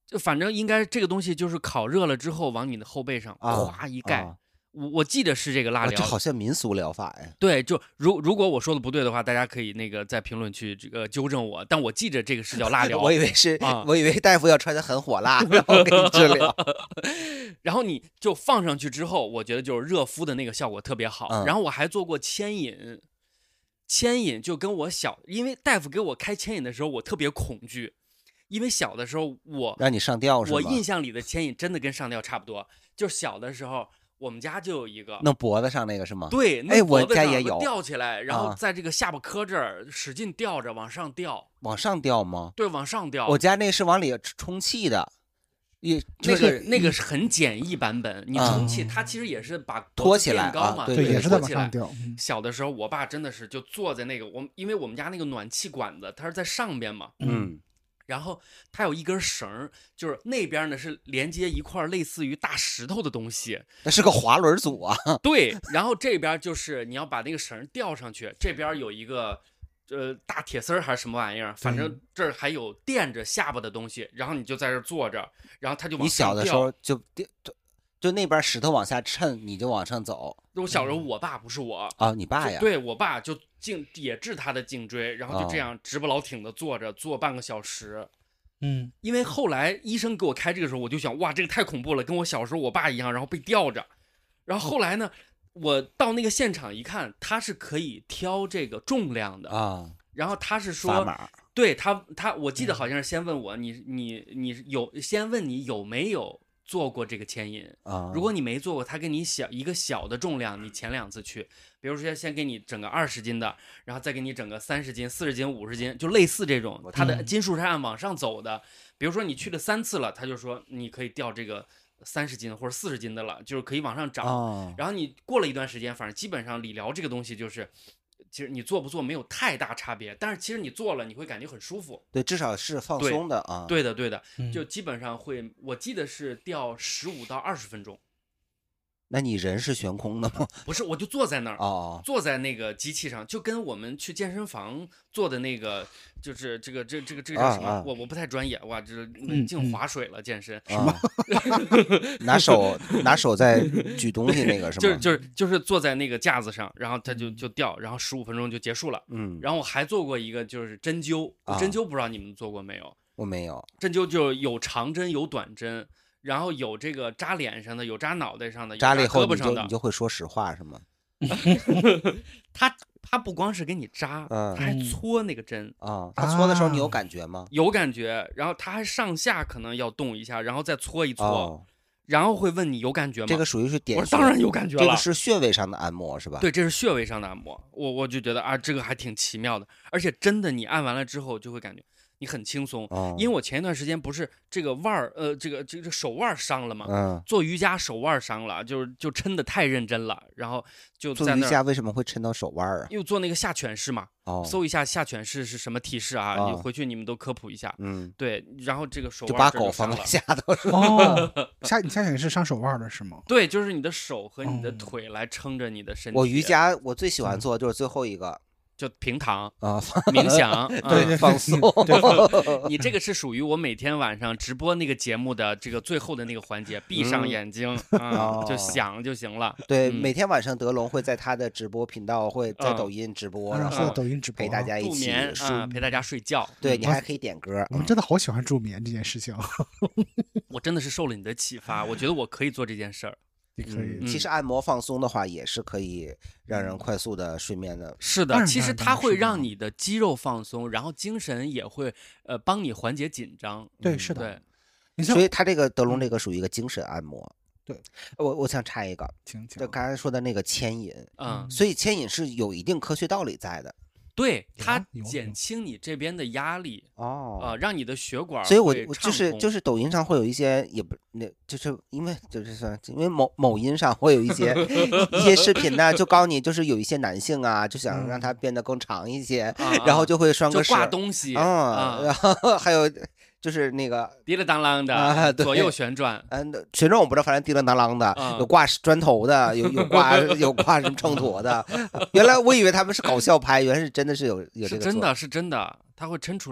就反正应该这个东西就是烤热了之后往你的后背上咵一盖。 啊我我记得是这个蜡疗， 这好像民俗疗法呀。 对，就如如果我说的不对的话，大家可以那个在评论区这个纠正我。但我记着这个是叫蜡疗， 我以为是， 啊、 我以为大夫要穿的很火辣，然后给你治疗。 然后你就放上去之后，我觉得就是热敷的那个效果特别好。 嗯、 然后我还做过牵引，牵引就跟我小，因为大夫给我开牵引的时候，我特别恐惧，因为小的时候我让你上吊是吗？ 我印象里的牵引真的跟上吊差不多，就小的时候。我们家就有一个弄脖子上那个是吗？ 对， 哎，我家也有， 吊起来，然后在这个下巴颏这儿使劲吊着往上吊。 往上吊吗？ 对，往上吊。 我家那是往里充气的，也那个那个是很简易版本，你充气，它其实也是把托起来高嘛， 对， 也是在往上吊。 小的时候，我爸真的是就坐在那个我，因为我们家那个暖气管子它是在上边嘛， 嗯。 然后它有一根绳，就是那边呢是连接一块类似于大石头的东西， 那是个滑轮组啊。 对，然后这边就是你要把那个绳吊上去，这边有一个呃大铁丝还是什么玩意儿，反正这儿还有垫着下巴的东西，然后你就在这坐着，然后它就往上吊。 你小的时候就就就那边石头往下抻，你就往上走。 我小时候我爸不是我啊、哦，你爸呀？ 对，我爸就颈也治他的颈椎，然后就这样直不老挺的坐着，坐半个小时。 嗯， 因为后来医生给我开这个时候，我就想，哇，这个太恐怖了，跟我小时候我爸一样，然后被吊着。然后后来呢，我到那个现场一看，他是可以挑这个重量的啊。 然后他是说， 码对他他，我记得好像是先问我，你你你有先问你有没有做过这个牵引啊？ 如果你没做过，他给你小一个小的重量，你前两次去，比如说先给你整个二十斤的，然后再给你整个三十斤、四十斤、五十斤，就类似这种，它的斤数是按往上走的。比如说你去了三次了，他就说你可以调这个三十斤或者四十斤的了，就是可以往上涨。 哦、 然后你过了一段时间，反正基本上理疗这个东西就是。其实你做不做没有太大差别，但是其实你做了你会感觉很舒服。 对，至少是放松的啊。 对的，对的，就基本上会，我记得是吊十五到二十分钟。 那你人是悬空的吗？ 不是，我就坐在那儿， 哦， 坐在那个机器上，就跟我们去健身房做的那个，就是这个这这个这个叫什么？ 啊啊、 我我不太专业，哇，这净划水了，健身什么？拿手拿手在举东西那个是吗？ 就是就是就是坐在那个架子上，然后它就就吊，然后十五分钟就结束了。 嗯， 然后我还做过一个就是针灸， 啊、 针灸不知道你们做过没有？ 我没有。 针灸就有长针有短针。然后有这个扎脸上的，有扎脑袋上的， 扎了以后胳膊上的， 你就会说实话是吗？ 他他不光是给你扎， 嗯、 他还搓那个针啊。他搓的时候你有感觉吗？ 有感觉，然后他还上下可能要动一下，然后再搓一搓， 哦、 然后会问你有感觉吗？ 这个属于是点穴， 我当然有感觉了。 这个是穴位上的按摩是吧？ 对，这是穴位上的按摩。我我就觉得啊，这个还挺奇妙的，而且真的你按完了之后就会感觉。你很轻松， 哦、 因为我前一段时间不是这个腕儿，呃，这个这个手腕伤了嘛， 嗯， 做瑜伽手腕伤了，就是就抻得太认真了，然后就在做瑜伽为什么会抻到手腕啊？ 又做那个下犬式嘛， 哦， 搜一下下犬式是什么体式啊？ 哦、 回去你们都科普一下， 嗯， 对，然后这个手腕就把狗放在下头， 哦，下你下犬是伤手腕的是吗？ 对，就是你的手和你的腿来撑着你的身体。 我瑜伽我最喜欢做就是最后一个。 就平躺啊， 冥想， 对，放松。 你这个是属于我每天晚上直播那个节目的这个最后的那个环节，闭上眼睛啊，就想就行了。 对，每天晚上德龙会在他的直播频道会在抖音直播，然后抖音直播陪大家一起啊，陪大家睡觉。 对，你还可以点歌。 我们真的好喜欢助眠这件事情。 我真的是受了你的启发，我觉得我可以做这件事儿。 你可以、 嗯，其实按摩放松的话，也是可以让人快速的睡眠的。 是的，其实它会让你的肌肉放松，然后精神也会呃帮你缓解紧张。 对，是的。 对， 你所以它这个德龙这个属于一个精神按摩。 对， 我我想插一个，就刚才说的那个牵引， 嗯， 所以牵引是有一定科学道理在的。 对，它减轻你这边的压力哦， 啊、呃，让你的血管。 所以我我就是就是抖音上会有一些，也不那就是因为就是说，因为某某音上会有一些一些视频呢，就告诉你就是有一些男性啊，就想让它变得更长一些， 嗯、 然后就会拴个就挂东西啊、嗯，然后还有。就是那个滴了当啷的、 啊、 左右旋转， 嗯，旋转我不知道，反正滴了当啷的， 嗯、 有挂砖头的，有有挂有挂什么秤砣的。原来我以为他们是搞笑拍，原来是真的是有有这个。 是真的是真的，它会抻出来。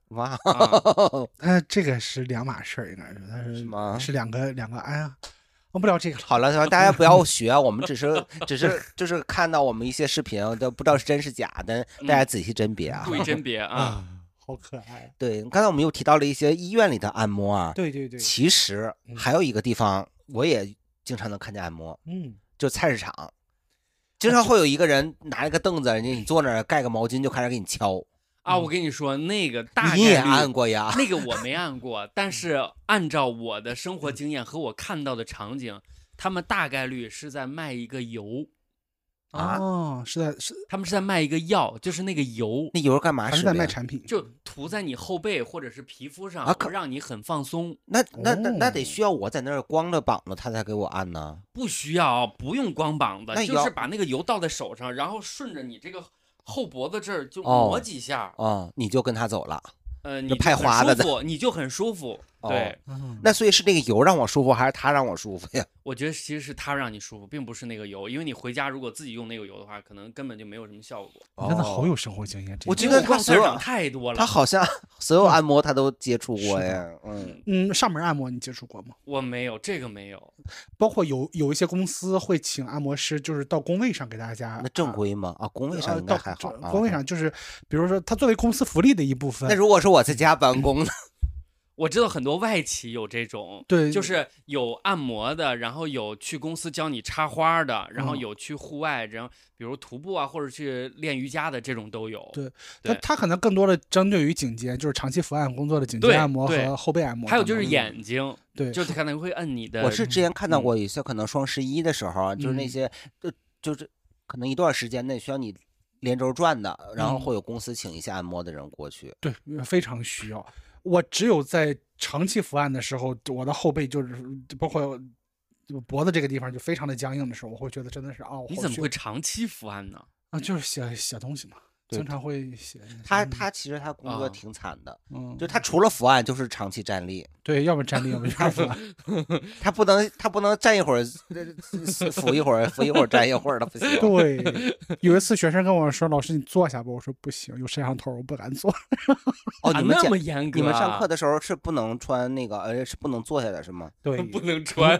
哇， 啊它这个是两码事儿，应该是它是是吗是两个两个哎呀，我不聊这个了。 好了，大家不要学，我们只是只是就是看到我们一些视频，都不知道是真是假的，大家仔细甄别啊。 注意甄别啊。 啊，好可爱。 对，刚才我们又提到了一些医院里的按摩啊， 对对对， 其实还有一个地方我也经常能看见按摩， 嗯， 就菜市场，经常会有一个人拿一个凳子，人家你坐那儿盖个毛巾就开始给你敲。 啊，我跟你说，那个大概率你也按过呀？ 那个我没按过，但是按照我的生活经验和我看到的场景，他们大概率是在卖一个油啊， 哦，是在是他们是在卖一个药，就是那个油， 那油干嘛还是在使的呀？ 卖产品？ 就涂在你后背或者是皮肤上， 啊可会让你很放松。 那那那那哦得需要我在那儿光着膀子，他才给我按呢。 不需要，不用光膀子，就那要是把那个油倒在手上，然后顺着你这个后脖子这儿就哦抹几下， 哦，你就跟他走了。 呃，你就派很花的舒服，你就很舒服。 哦对， 嗯， 那所以是那个油让我舒服，还是他让我舒服呀？ 我觉得其实是它让你舒服，并不是那个油，因为你回家如果自己用那个油的话，可能根本就没有什么效果。 你真的好有生活经验。这个我觉得因为逛他所有菜市场太多了， 他好像所有按摩他都接触过呀。嗯， 嗯，上门按摩你接触过吗？ 我没有这个没有， 包括有有一些公司会请按摩师，就是到工位上给大家。 那正规吗？啊，工位上应该还好。啊工位上就是，比如说它作为公司福利的一部分。 那如果是我在家办公呢？ 我知道很多外企有这种， 对， 就是有按摩的，然后有去公司教你插花的，然后嗯有去户外，然后比如徒步啊，或者去练瑜伽的这种都有。 对对它它可能更多的针对于颈肩，就是长期伏案工作的颈对肩按摩对和后背按摩。 还有就是眼睛， 对， 就可能会摁你的。 我是之前看到过一些可能双十一的时候啊，就是那些就就是可能一段时间内需要你连轴转的，然后会有公司请一些按摩的人过去。 对，非常需要。我只有在长期伏案的时候，我的后背就是包括脖子这个地方就非常的僵硬的时候，我会觉得真的是啊， 你怎么会长期伏案呢？ 啊？就是写写东西嘛，经常会写。 他他其实他工作啊挺惨的， 嗯， 就他除了伏案就是长期站立， 对，要么站立，要么就是伏案。 他不能他不能站一会儿呃扶一会儿扶一会儿站一会儿的不行。 对，有一次学生跟我说：“老师，你坐下吧。”我说：“不行，有摄像头，我不敢坐。 哦， 啊那你们讲么严格啊， 你们上课的时候是不能穿那个呃是不能坐下的是吗？” 对， 不能穿，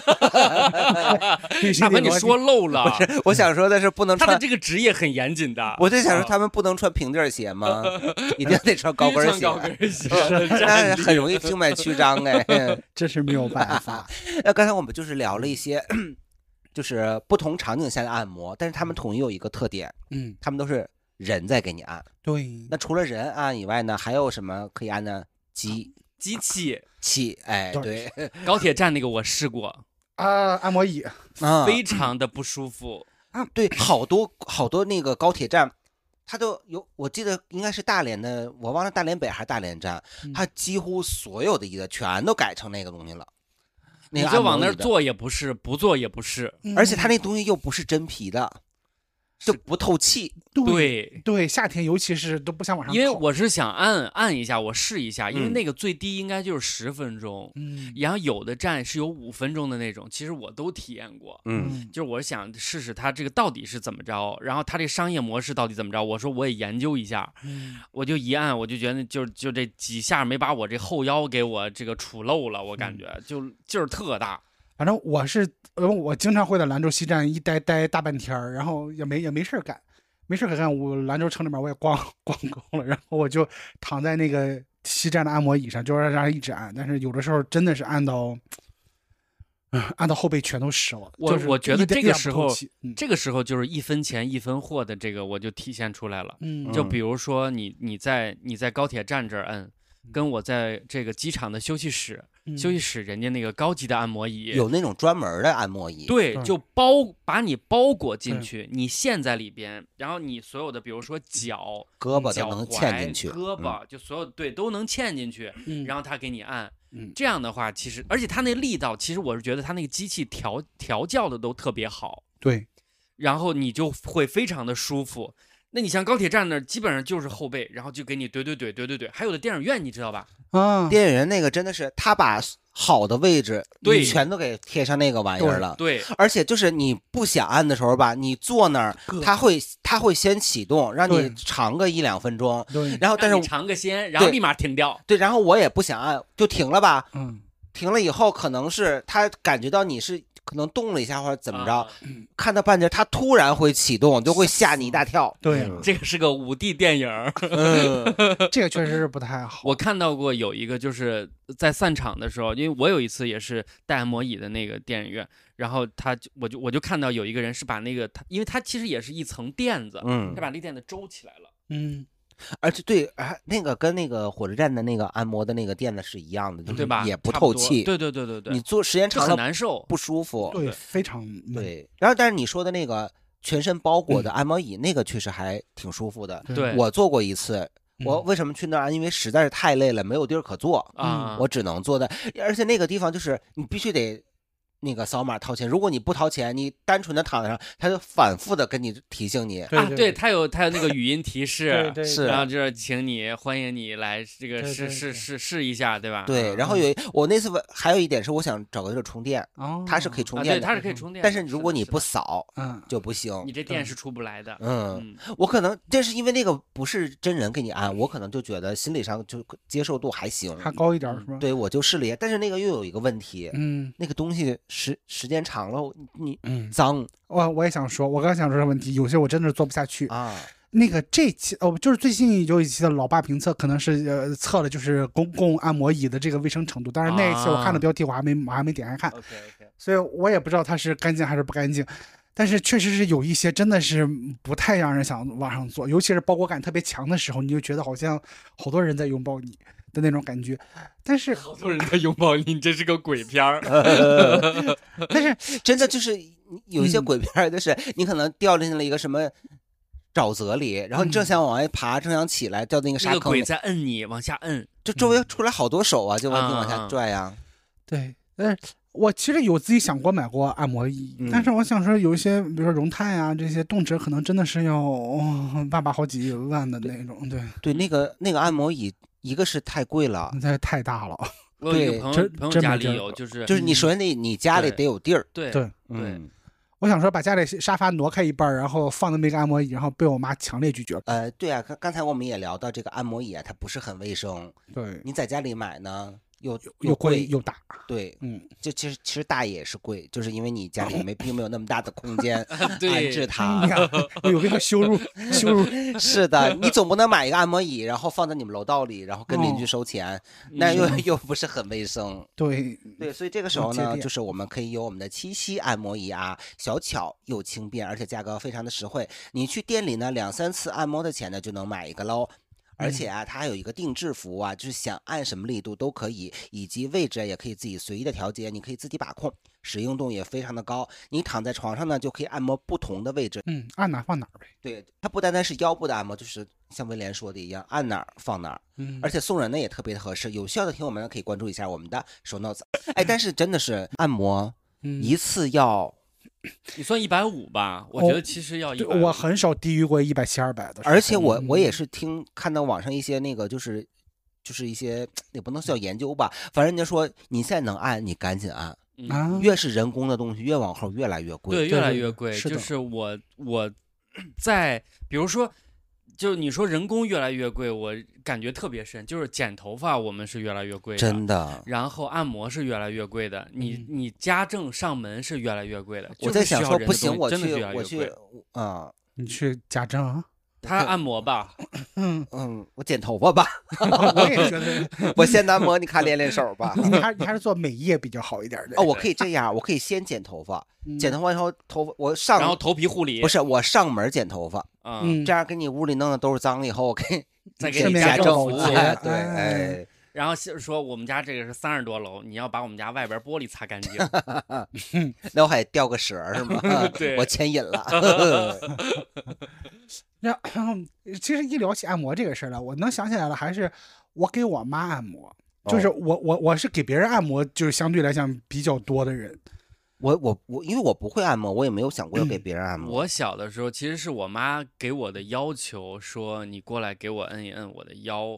必须大哥你得裸说漏了， 我想说的是不能穿， 他的这个职业很严谨的。 我就想说他们不能穿平底鞋吗？一定得穿高跟穿鞋， 高跟鞋， 那很容易静脉曲张哎。 这是没有办法。 那刚才我们就是聊了一些，就是不同场景下的按摩，但是他们统一有一个特点， 嗯， 他们都是人在给你按。 对， 那除了人按以外呢，还有什么可以按的？机机器器，哎， 对对， 高铁站那个我试过， 啊，按摩椅， 啊， 非常的不舒服。 对，好多好多那个高铁站，它都有，我记得应该是大连的，我忘了大连北还是大连站， 嗯它几乎所有的椅子全都改成那个东西了。那个你就往那儿按摩椅的， 坐也不是，不坐也不是。 而且它那东西又不是真皮的，就不透气。 对对， 对，夏天尤其是都不想往上靠。 因为我是想按按一下，我试一下，因为嗯那个最低应该就是十分钟， 嗯然后有的站是有五分钟的那种，其实我都体验过。 嗯， 就是我想试试它这个到底是怎么着，然后它这商业模式到底怎么着。我说我也研究一下， 嗯我就一按，我就觉得就就这几下没把我这后腰给我这个杵漏了，我嗯感觉就劲儿特大。 反正我是，呃，我经常会在兰州西站一待待大半天儿，然后也没也没事儿干，没事儿可干。我兰州城里面我也逛逛够了，然后我就躺在那个西站的按摩椅上，就让让人一直按。但是有的时候真的是按到，嗯，按到后背全都湿了。 我就是我觉得一点这个时候一点不透气嗯这个时候就是一分钱一分货的这个我就体现出来了。 嗯， 就比如说你你在你在高铁站这儿摁，跟我在这个机场的休息室， 嗯休息室人家那个高级的按摩椅， 有那种专门的按摩椅。 对， 对就包把你包裹进对去，你陷在里边，然后你所有的比如说脚、 胳膊脚都能踝嵌进去。 胳膊就所有对都能嵌进去， 嗯然后他给你按。 嗯这样的话，其实而且他那力道，其实我是觉得他那个机器调调教的都特别好， 对， 然后你就会非常的舒服。那你像高铁站那儿，基本上就是后背，然后就给你怼怼怼怼怼怼。还有的电影院你知道吧？ 啊， 电影院那个真的是他把好的位置， 对你全都给贴上那个玩意儿了。 对， 而且就是你不想按的时候吧，你坐那儿，它会它会先启动，让你长个一两分钟。 对， 然后但是尝个鲜，然后立马停掉。 对，然后我也不想按，就停了吧。 嗯， 停了以后，可能是他感觉到你是可能动了一下或者怎么着， 啊、 看到半截，他突然会启动，就会吓你一大跳。 对、 嗯， 这个是个五 D 电影。 嗯， 这个确实是不太好。 我看到过有一个就是在散场的时候，因为我有一次也是带按摩椅的那个电影院，然后他我就我就看到有一个人是把那个他，因为他其实也是一层垫子， 嗯， 他把那垫子周起来了。 嗯。 而且对，啊，那个跟那个火车站的那个按摩的那个垫子是一样的， 对吧？ 也不透气。 对对对对对， 你坐时间长了很难受， 不舒服。 对，非常对。然后，但是你说的那个全身包裹的按摩椅，嗯、那个确实还挺舒服的。 对， 我坐过一次。我为什么去那儿？因为实在是太累了，没有地儿可坐啊， 我只能坐在，而且那个地方就是你必须得。那个扫码掏钱，如果你不掏钱，你单纯的躺在上，他就反复的跟你提醒你对啊，对他有他有那个语音提示， 对是， 然后就是请你欢迎你来这个试试试试一下，对吧？ 对，然后有我那次还有一点是我想找个地儿充电， 哦， 它是可以充电的， 啊、对，它是可以充电， 但是如果你不扫， 嗯， 就不行， 你这电是出不来的。 嗯，我可能这是因为那个不是真人给你按，我可能就觉得心理上就接受度还行， 还高一点是吧？ 对，我就试了一下，但是那个又有一个问题， 嗯， 那个东西时时间长了，你嗯脏。 我我也想说，我刚想说这个问题，有些我真的是做不下去啊。 那个这期哦，就是最近有一期的老爸评测，可能是呃测了就是公共按摩椅的这个卫生程度，但是那一期我看的标题我还没、啊、我还没点开看 ，OK OK， 所以我也不知道它是干净还是不干净。但是确实是有一些真的是不太让人想往上坐，尤其是包裹感特别强的时候，你就觉得好像好多人在拥抱你的那种感觉。但是好多人在拥抱你，你这是个鬼片儿。 但是真的就是有一些鬼片儿，就是你可能掉进了一个什么沼泽里，然后你正想往外爬，正想起来，掉进那个沙坑里， 那个鬼在摁你往下摁， 就周围出来好多手啊，就往你往下拽呀。 对，但是我其实有自己想过买过按摩椅，嗯、但是我想说有一些，比如说荣泰啊这些动辄可能真的是要、哦、万把好几万的那种。对对，那个那个按摩椅，一个是太贵了， 那太大了。 我有一个朋友朋友家里有，就是就是你首先得你家里得有地儿。 对对对。嗯我想说把家里沙发挪开一半，然后放那么一个按摩椅，然后被我妈强烈拒绝了。 呃，对啊，刚刚才我们也聊到这个按摩椅啊，它不是很卫生。 对， 你在家里买呢，又又贵又大。 对， 嗯， 就其实其实大也是贵，就是因为你家里没并没有那么大的空间安置它。 我有这个羞辱，羞辱。 是的，你总不能买一个按摩椅，然后放在你们楼道里，然后跟邻居收钱，哦、那又又不是很卫生。 对对，所以这个时候呢，就是我们可以有我们的七夕按摩椅啊，小巧又轻便，而且价格非常的实惠。你去店里呢，两三次按摩的钱呢，就能买一个喽。而且啊，它还有一个定制服务啊，就是想按什么力度都可以，以及位置也可以自己随意的调节，你可以自己把控，使用度也非常的高。你躺在床上呢，就可以按摩不同的位置， 嗯，按哪放哪呗。 对，它不单单是腰部的按摩，就是像威廉说的一样，按哪儿放哪儿。 嗯， 而且送人呢也特别的合适。有效的听友们呢可以关注一下我们的 show notes。哎，但是真的是按摩， 嗯、 一次要。 你算一百五吧，我觉得其实要一百五、 哦，我很少低于过一百七、二百的。 而且我我也是听看到网上一些那个就是就是一些也不能叫研究吧，反正人家说你现在能按，你赶紧按。 啊， 越是人工的东西，越往后越来越贵。 对，越来越贵。 是就是我我在比如说。就你说人工越来越贵，我感觉特别深。就是剪头发，我们是越来越贵的， 真的。 然后按摩是越来越贵的，你、嗯、你家政上门是越来越贵的。 我在想说，不行，我去， 我去，啊， 你去家政啊？ 他按摩吧， 嗯嗯，我剪头发吧。 我也觉得， 我先按摩，你看练练手吧。 你还你还是做美业比较好一点的。 哦，我可以这样，我可以先剪头发，嗯、剪头发以后头发我上， 然后头皮护理， 不是我上门剪头发。 嗯， 这样给你屋里弄的都是脏了以后，我可以再给你家政服务。 哎、 对，哎。 然后说我们家这个是三十多楼，你要把我们家外边玻璃擦干净。 那我还掉个舌是吗？ 对， 我牵引了。 那其实一聊起按摩这个事儿了，我能想起来了，还是我给我妈按摩， 哦、 就是我我我是给别人按摩，就是相对来讲比较多的人。 我我我，因为我不会按摩，我也没有想过要给别人按摩。 嗯、我小的时候其实是我妈给我的要求，说你过来给我摁一摁我的腰。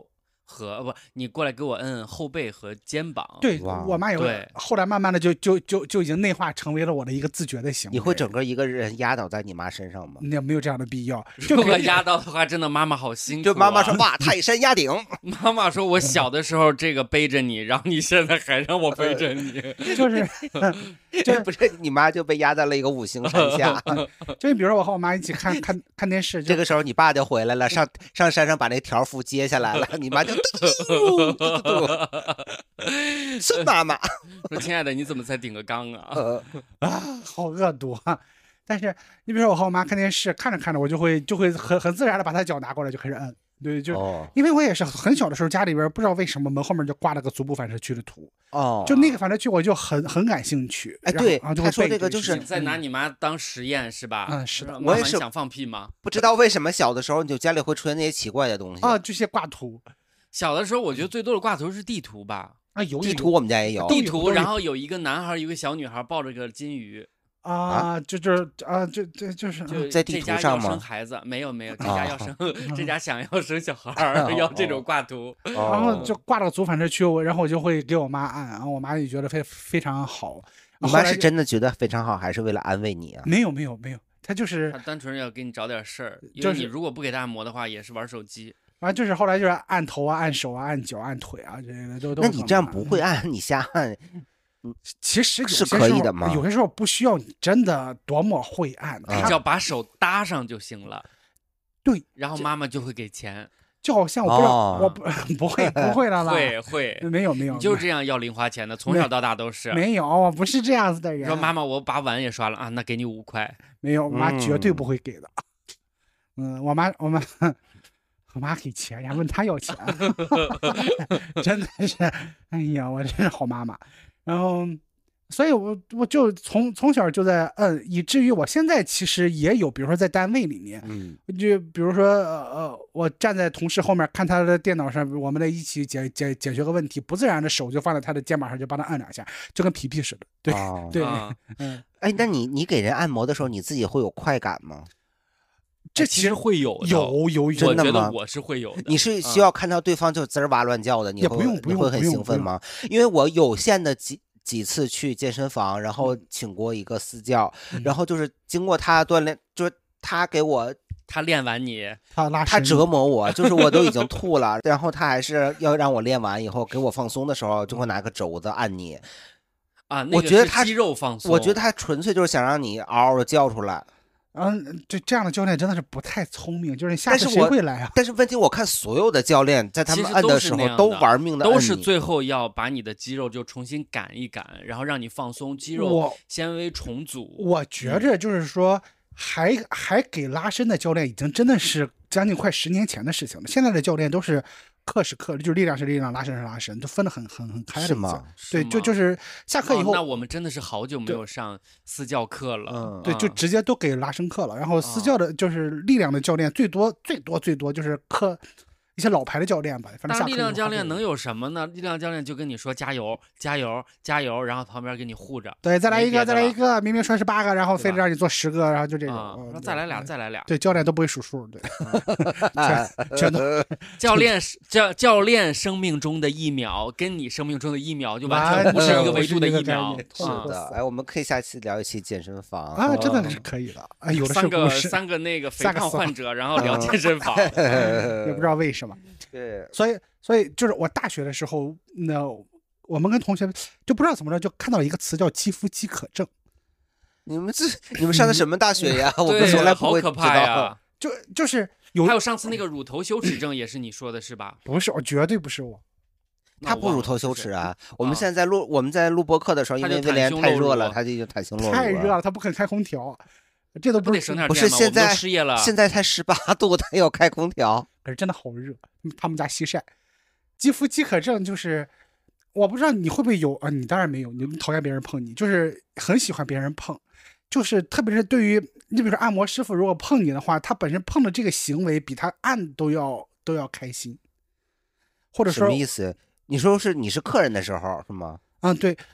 和不，你过来给我摁后背和肩膀。 对， 哇我妈也会对， 后来慢慢的就就就就已经内化成为了我的一个自觉的行为。 你会整个一个人压倒在你妈身上吗？ 那没有这样的必要，就如给果压到的话，真的妈妈好辛苦、啊。 就妈妈说哇，泰山压顶。 妈妈说我小的时候这个背着你，然后你现在还让我背着你， 就是这不是你妈就被压在了一个五行山下。 就是比如说我和我妈一起看看看电视，就这个时候你爸就回来了，上上山上把那条幅接下来了，你妈就嘟嘟嘟嘟嘟嘟，孙妈妈说亲爱的，你怎么才顶个缸啊？ 呃啊，好恶毒啊！但是你比如说我和我妈看电视，看着看着我就会就会很很自然的把她脚拿过来就开始摁，对，就、 哦因为我也是很小的时候家里边不知道为什么门后面就挂了个足部反射区的图， 哦， 就那个反射区我就很很感兴趣。 哎对然后然后就会他说背这个就是事情你在拿你妈当实验是吧？ 嗯是的妈我也是妈你想放屁吗？ 不知道为什么小的时候你就家里会出现那些奇怪的东西啊，这些挂图小的时候我觉得最多的挂图是地图吧， 啊有地图我们家也有， 地图， 都有都有然后有一个男孩，一个小女孩抱着个金鱼， 啊，就就是啊，就就就是就在地这家要图上吗生孩子，没有没有，这家要啊生，这家想要生小孩儿，要这种挂图。 然然后就挂了个足反射区，我然后我就会给我妈按，然后我妈也觉得非非常好。 你妈是后来就真的觉得非常好，还是为了安慰你啊？ 没有没有没有，她就是他单纯要给你找点事儿，因就是为你如果不给他按摩的话，也是玩手机。 完就是后来就是按头啊、按手啊、按脚、按腿啊这些的都都。 那你这样不会按，你瞎按， 其实有是些时候可以的吗有些时候不需要你真的多么会按， 啊你只它要把手搭上就行了。 对， 然后妈妈就会给钱， 就好像我不知道， 哦我不不会不会了啦， 会会， 没有没有， 你就是这样要零花钱的，从小到大都是。 没有，我不是这样子的人。 你说妈妈，我把碗也刷了啊，那给你五块。 没有，我妈绝对嗯不会给的。嗯，我妈我妈我妈给钱，人家问她要钱，真的是，哎呀，我真是好妈妈。然后，所以我我就从从小就在摁，以至于我现在其实也有，比如说在单位里面， 嗯， 就比如说呃，我站在同事后面看他的电脑上，我们在一起解解解决个问题，不自然的手就放在他的肩膀上，就帮他按两下，就跟皮皮似的。对、 哦对， 啊嗯， 哎，那你你给人按摩的时候，你自己会有快感吗？ 这其实会有的， 有有有， 我真的吗觉得我是会有的。 你是需要看到对方就滋儿哇乱叫的，你会也不用不你会很用不用不用兴奋吗？因为我有限的几几次去健身房，然后请过一个私教， 嗯然后就是经过他锻炼，就是他给我他练完你， 他拉伸他折磨我，就是我都已经吐了，然后他还是要让我练完以后给我放松的时候，就会拿个轴子按你。 啊，那个我觉得他是肌肉放松， 我觉得他纯粹就是想让你嗷嗷的叫出来。 嗯，这这样的教练真的是不太聪明，就是下次但是我谁会来啊？ 但是问题，我看所有的教练在他们其实都按的时候是那样的都玩命的， 都是最后要把你的肌肉就重新赶一赶，然后让你放松，肌肉我纤维重组。 我觉着就是说，还还给拉伸的教练已经真的是将近快十年前的事情了。现在的教练都是课是课，就是力量是力量，拉伸是拉伸，都分得很很很开了。 是吗？ 对， 是吗就就是下课以后， 哦那我们真的是好久没有上私教课了。 嗯对，就嗯直接都给拉伸课了。然后私教的就是力量的教练，最多最多最多就是课一些老牌的教练吧。反正但下课是力量教练能有有什么呢？力量教练就跟你说加油加油加油，然后旁边给你护着。 对，再来一个， 没别的了再来一个，明明说是八个，然后对吧非得让你做十个，然后就这种。 啊， 嗯说再来俩， 对再来俩。 对，教练都不会数数，对， 哎全全都教练是教教练生命中的一秒，跟你生命中的一秒就完全完不是一个全不是维度的一个概一秒念。 是啊的，哎，我们可以下期聊一期健身房啊，真的是可以的。啊，有的是三个故事， 三个那个肥三个骚胖患者，然后聊健身房。 也不知道为什么。 对， 所以，所以就是我大学的时候，那我们跟同学就不知道怎么着，就看到一个词叫肌肤饥渴症， 你们这你们上的什么大学呀？我们对从来不会知好可怕道。 呀！ 就就是有还有上次那个乳头羞耻症也是你说的是吧？ 不是我，绝对不是我。 他不乳头羞耻啊！我们现在在录我们在录播课的时候，因他就为威廉袒胸露乳太热了，他就已经袒胸露乳太热了，他不肯开空调，这都不是不得省点不电吗？我们都是现在失业了， 现在才十八度，他要开空调。 可是真的好热，他们家西晒。肌肤饥渴症就是，我不知道你会不会有啊？你当然没有，你讨厌别人碰你，就是很喜欢别人碰，就是特别是对于你比如说按摩师傅如果碰你的话，他本身碰的这个行为比他按都要都要开心，或者什说么意思？你说是你是客人的时候是吗？ 嗯对，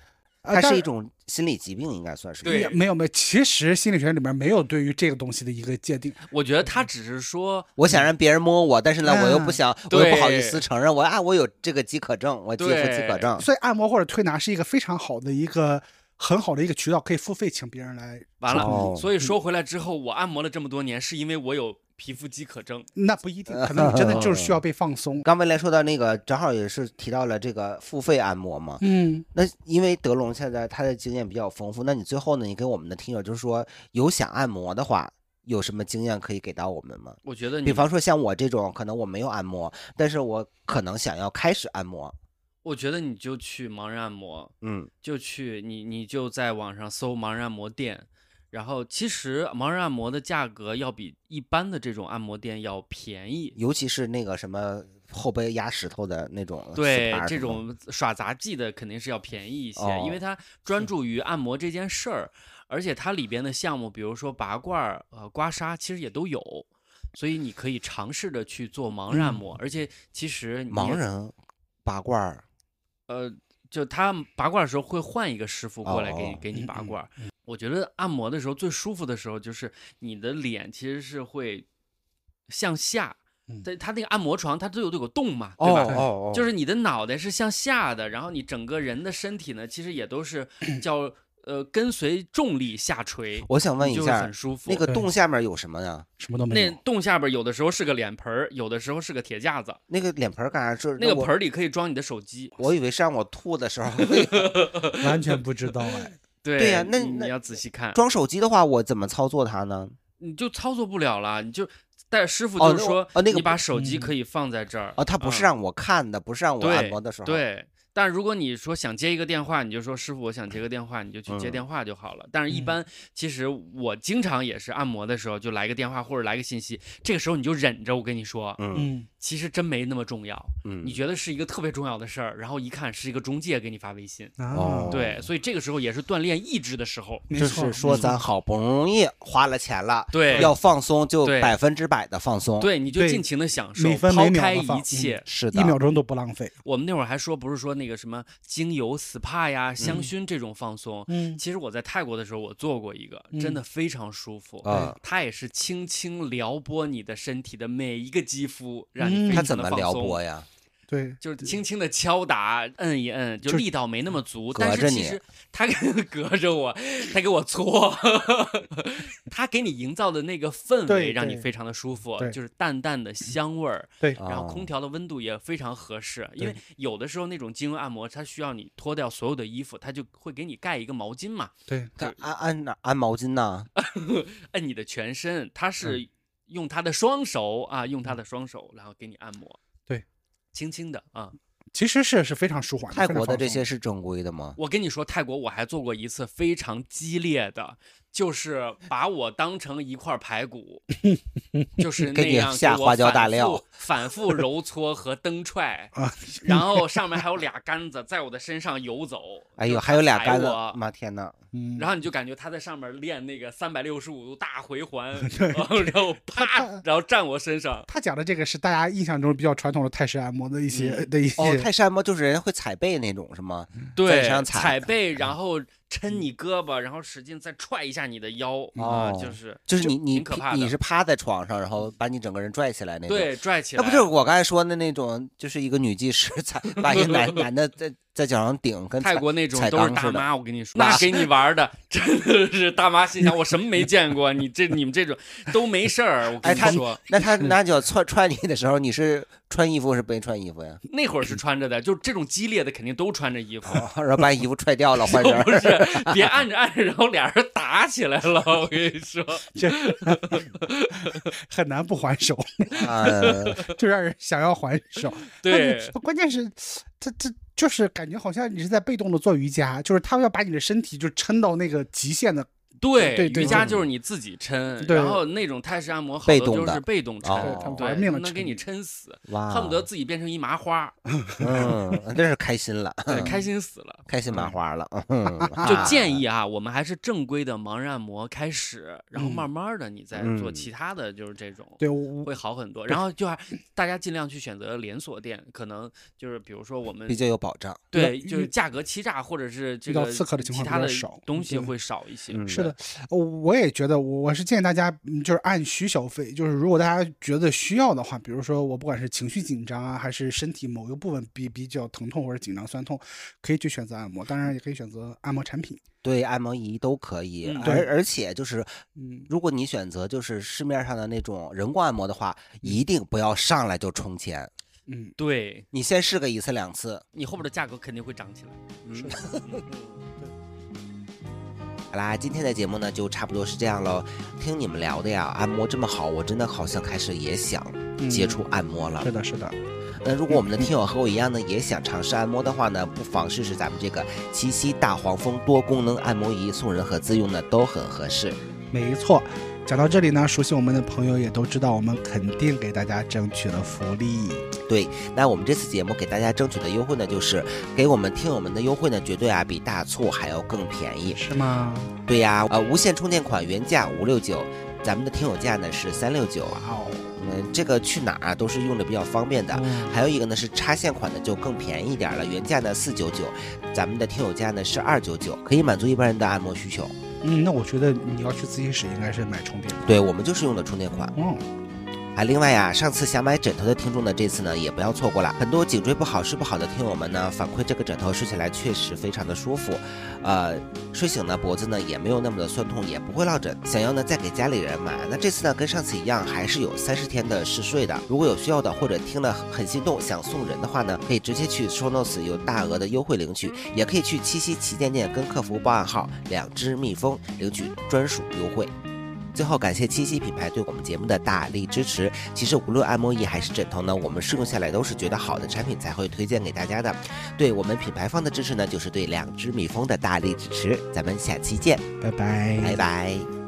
呃它是但一种心理疾病，应该算是。 对也没有没有，其实心理学里面没有对于这个东西的一个界定。 我觉得他只是说， 我想让别人摸我，但是呢，我又不想，我又不好意对思承认我啊，我有这个饥渴症，我肌肤对饥渴症。 所以按摩或者推拿是一个非常好的一个很好的一个渠道，可以付费请别人来。 完了， 哦所以说回来之后，我按摩了这么多年，是因为我有皮肤饥渴症。 那不一定，可能你真的就是需要被放松。 刚未来说到那个，正好也是提到了这个付费按摩嘛。 嗯， 那因为德龙现在他的经验比较丰富，那你最后呢，你给我们的听友就是说，有想按摩的话，有什么经验可以给到我们吗？ 我觉得你， 比方说像我这种，可能我没有按摩，但是我可能想要开始按摩。 我觉得你就去盲人按摩， 嗯， 就去你你就在网上搜盲人按摩店，然后其实盲人按摩的价格要比一般的这种按摩店要便宜。 尤其是那个什么后背压石头的那种 S P A 对， 什么这种耍杂技的肯定是要便宜一些， 哦因为它专注于按摩这件事儿，而且它里边的项目，比如说拔罐儿、呃刮痧，其实也都有，所以你可以尝试着去做盲人按摩，而且其实你也盲人拔罐儿。 呃，就他拔罐的时候会换一个师傅过来给你、 哦给你拔罐。我觉得按摩的时候最舒服的时候就是你的脸其实是会向下， 嗯对，他那个按摩床它都有都有洞嘛，对吧？ 哦就是你的脑袋是向下的，然后你整个人的身体呢，其实也都是叫呃跟随重力下垂。 我想问一你就下很舒服。 那个对洞下面有什么呀？ 那什么都没有。 洞下边有的时候是个脸盆儿，有的时候是个铁架子， 那个脸盆儿干啥？是那个我盆儿里可以装你的手机。 我以为是让我吐的时候完全不知道哎。 对对呀那那你你要仔细看， 装手机的话，我怎么操作它呢？ 你就操作不了了，你就但师傅哦那就是说， 哦那个你把手机嗯可以放在这儿。 哦，它不是嗯让我看的，不是让我对按摩的时候。， 对，但如果你说想接一个电话，你就说师傅，我想接个电话，你就去接嗯电话就好了。但是，一嗯般其实我经常也是按摩的时候就来个电话或者来个信息，这个时候你就忍着。我跟你说， 嗯嗯， 其实真没那么重要。 嗯， 你觉得是一个特别重要的事儿，然后一看是一个中介给你发微信。 哦啊， 对，所以这个时候也是锻炼意志的时候。 就没错是说咱好不容易花了钱了， 对要放松就对百分之百的放松。， 对，你就对尽情的享受， 每分抛开每秒地放一切。 是的， 一秒钟都不浪费。 我们那会儿还说，不是说那个什么精油 S P A 呀、香薰这种放松。 嗯， 其实我在泰国的时候，我做过一个，真的非常舒服。 啊它也是轻轻撩拨你的身体的每一个肌肤，让你嗯它非常怎么撩的放松。 拨呀？ 对， 就是轻轻的敲打，摁一摁，就就力道没那么足， 隔着你但是其实他给隔着我，他给我搓，他给你营造的那个氛围对对让你非常的舒服， 对就是淡淡的香味儿， 对， 然后哦空调的温度也非常合适，因为对有的时候那种精油按摩，它需要你脱掉所有的衣服，它就会给你盖一个毛巾嘛， 对， 它按按哪按毛巾呢？ 摁你的全身，它嗯是用他的双手啊，用他的双手，然后给你按摩， 对， 轻轻的啊。 其实是是非常舒缓的。 泰国的这非常放松些是正规的吗？ 我跟你说，泰国我还做过一次非常激烈的，就是把我当成一块排骨，就是给你那样给我下花椒大反复料反复揉搓和蹬踹啊， 然后上面还有俩杆子在我的身上游走。 哎呦， 就还有俩踩杆子我， 妈天哪！ 嗯， 然后你就感觉他在上面练那个三百六十五度大回环， 对然后然后啪，然后站我身上。 他讲的这个是大家印象中比较传统的泰式按摩的一些、 嗯的一些。 哦，泰式按摩就是人会踩背那种是吗？在对你上，踩踩背，然后抻你胳膊，然后使劲再踹一下你的腰啊， 哦就是就是你你挺可怕的你是趴在床上，然后把你整个人拽起来那种。， 对拽起来。 那不就是我刚才说的那种，就是一个女技师踩把一个男男的在在脚上顶，跟踩泰国那种踩都是缸似的。 大妈，我跟你说，那给你玩的真的是大妈心想，我什么没见过，你这你们这种都没事儿。我哎，他跟你说， 那他拿脚踹踹你的时候，你是穿衣服是没穿衣服呀？ 那会儿是穿着的，就这种激烈的肯定都穿着衣服。 然后把衣服踹掉了，换人不是，别按着按着，然后俩人打起来了。我跟你说， 这很难不还手， 呃， 就让人想要还手。 对但是关键是，这这就是感觉好像你是在被动的做瑜伽，就是他要把你的身体就撑到那个极限的对， 对对瑜伽就是你自己抻， 对然后那种泰式按摩好被动的多就是被动抻， 哦他们对， 玩命的抻能给你抻死， 哇， 恨不得自己变成一麻花， 嗯，真是开心了， 对，开心死了。 开心麻花了。嗯， 就建议啊，我们还是正规的盲人按摩开始，然后嗯慢慢的你再做嗯其他的，就是这种。 对，我会好很多，然后就还大家尽量去选择连锁店，可能就是比如说我们比较有保障。 对， 遇就是价格欺诈或者是这遇到个刺客的情况其他的比较少对东西会少一些。 嗯是的，我我也觉得，我我是建议大家，嗯就是按需消费，就是如果大家觉得需要的话，比如说我不管是情绪紧张啊，还是身体某一个部分比比较疼痛或者紧张酸痛，可以去选择按摩，当然也可以选择按摩产品。 对，按摩仪都可以， 嗯对而而且就是， 嗯， 如果你选择就是市面上的那种人工按摩的话，一定不要上来就充钱， 嗯， 对你先试个一次两次。 你后边的价格肯定会涨起来。 嗯是，的， 好啦，今天的节目呢就差不多是这样喽。听你们聊的呀，按摩这么好，我真的好像开始也想嗯接触按摩了。 是的，是的， 那如果我们的听友和我一样呢，也想尝试按摩的话呢，不妨试试咱们这个七夕大黄蜂多功能按摩仪，送人和自用呢都很合适。 没错。讲到这里呢，熟悉我们的朋友也都知道，我们肯定给大家争取了福利。 对，那我们这次节目给大家争取的优惠呢，就是给我们听友们的优惠呢，绝对啊比大促还要更便宜。 是吗？ 对呀，呃，无线充电款原价五六九，咱们的听友价呢是三六九。 哇哦， 嗯，这个去哪儿都是用的比较方便的。 嗯还有一个呢是插线款的就更便宜一点了，原价呢四九九，咱们的听友价呢是二九九，可以满足一般人的按摩需求。 嗯，那我觉得你要去自习室应该是买充电款。 对，我们就是用的充电款。 嗯， 啊，另外呀，上次想买枕头的听众呢，这次呢也不要错过了。很多颈椎不好、睡不好的听友们呢，反馈这个枕头睡起来确实非常的舒服，呃，睡醒呢脖子呢也没有那么的酸痛，也不会落枕。想要呢再给家里人买，那这次呢跟上次一样，还是有三十天的试睡的。如果有需要的或者听了很心动想送人的话呢，可以直接去 show notes 有大额的优惠领取，也可以去七夕旗舰店跟客服报暗号两只蜜蜂领取专属优惠。最后感谢七夕品牌对我们节目的大力支持。其实无论按摩仪还是枕头呢，我们试用下来都是觉得好的产品才会推荐给大家的。对我们品牌方的支持呢，就是对两只蜜蜂的大力支持。咱们下期见， 拜拜， 拜拜。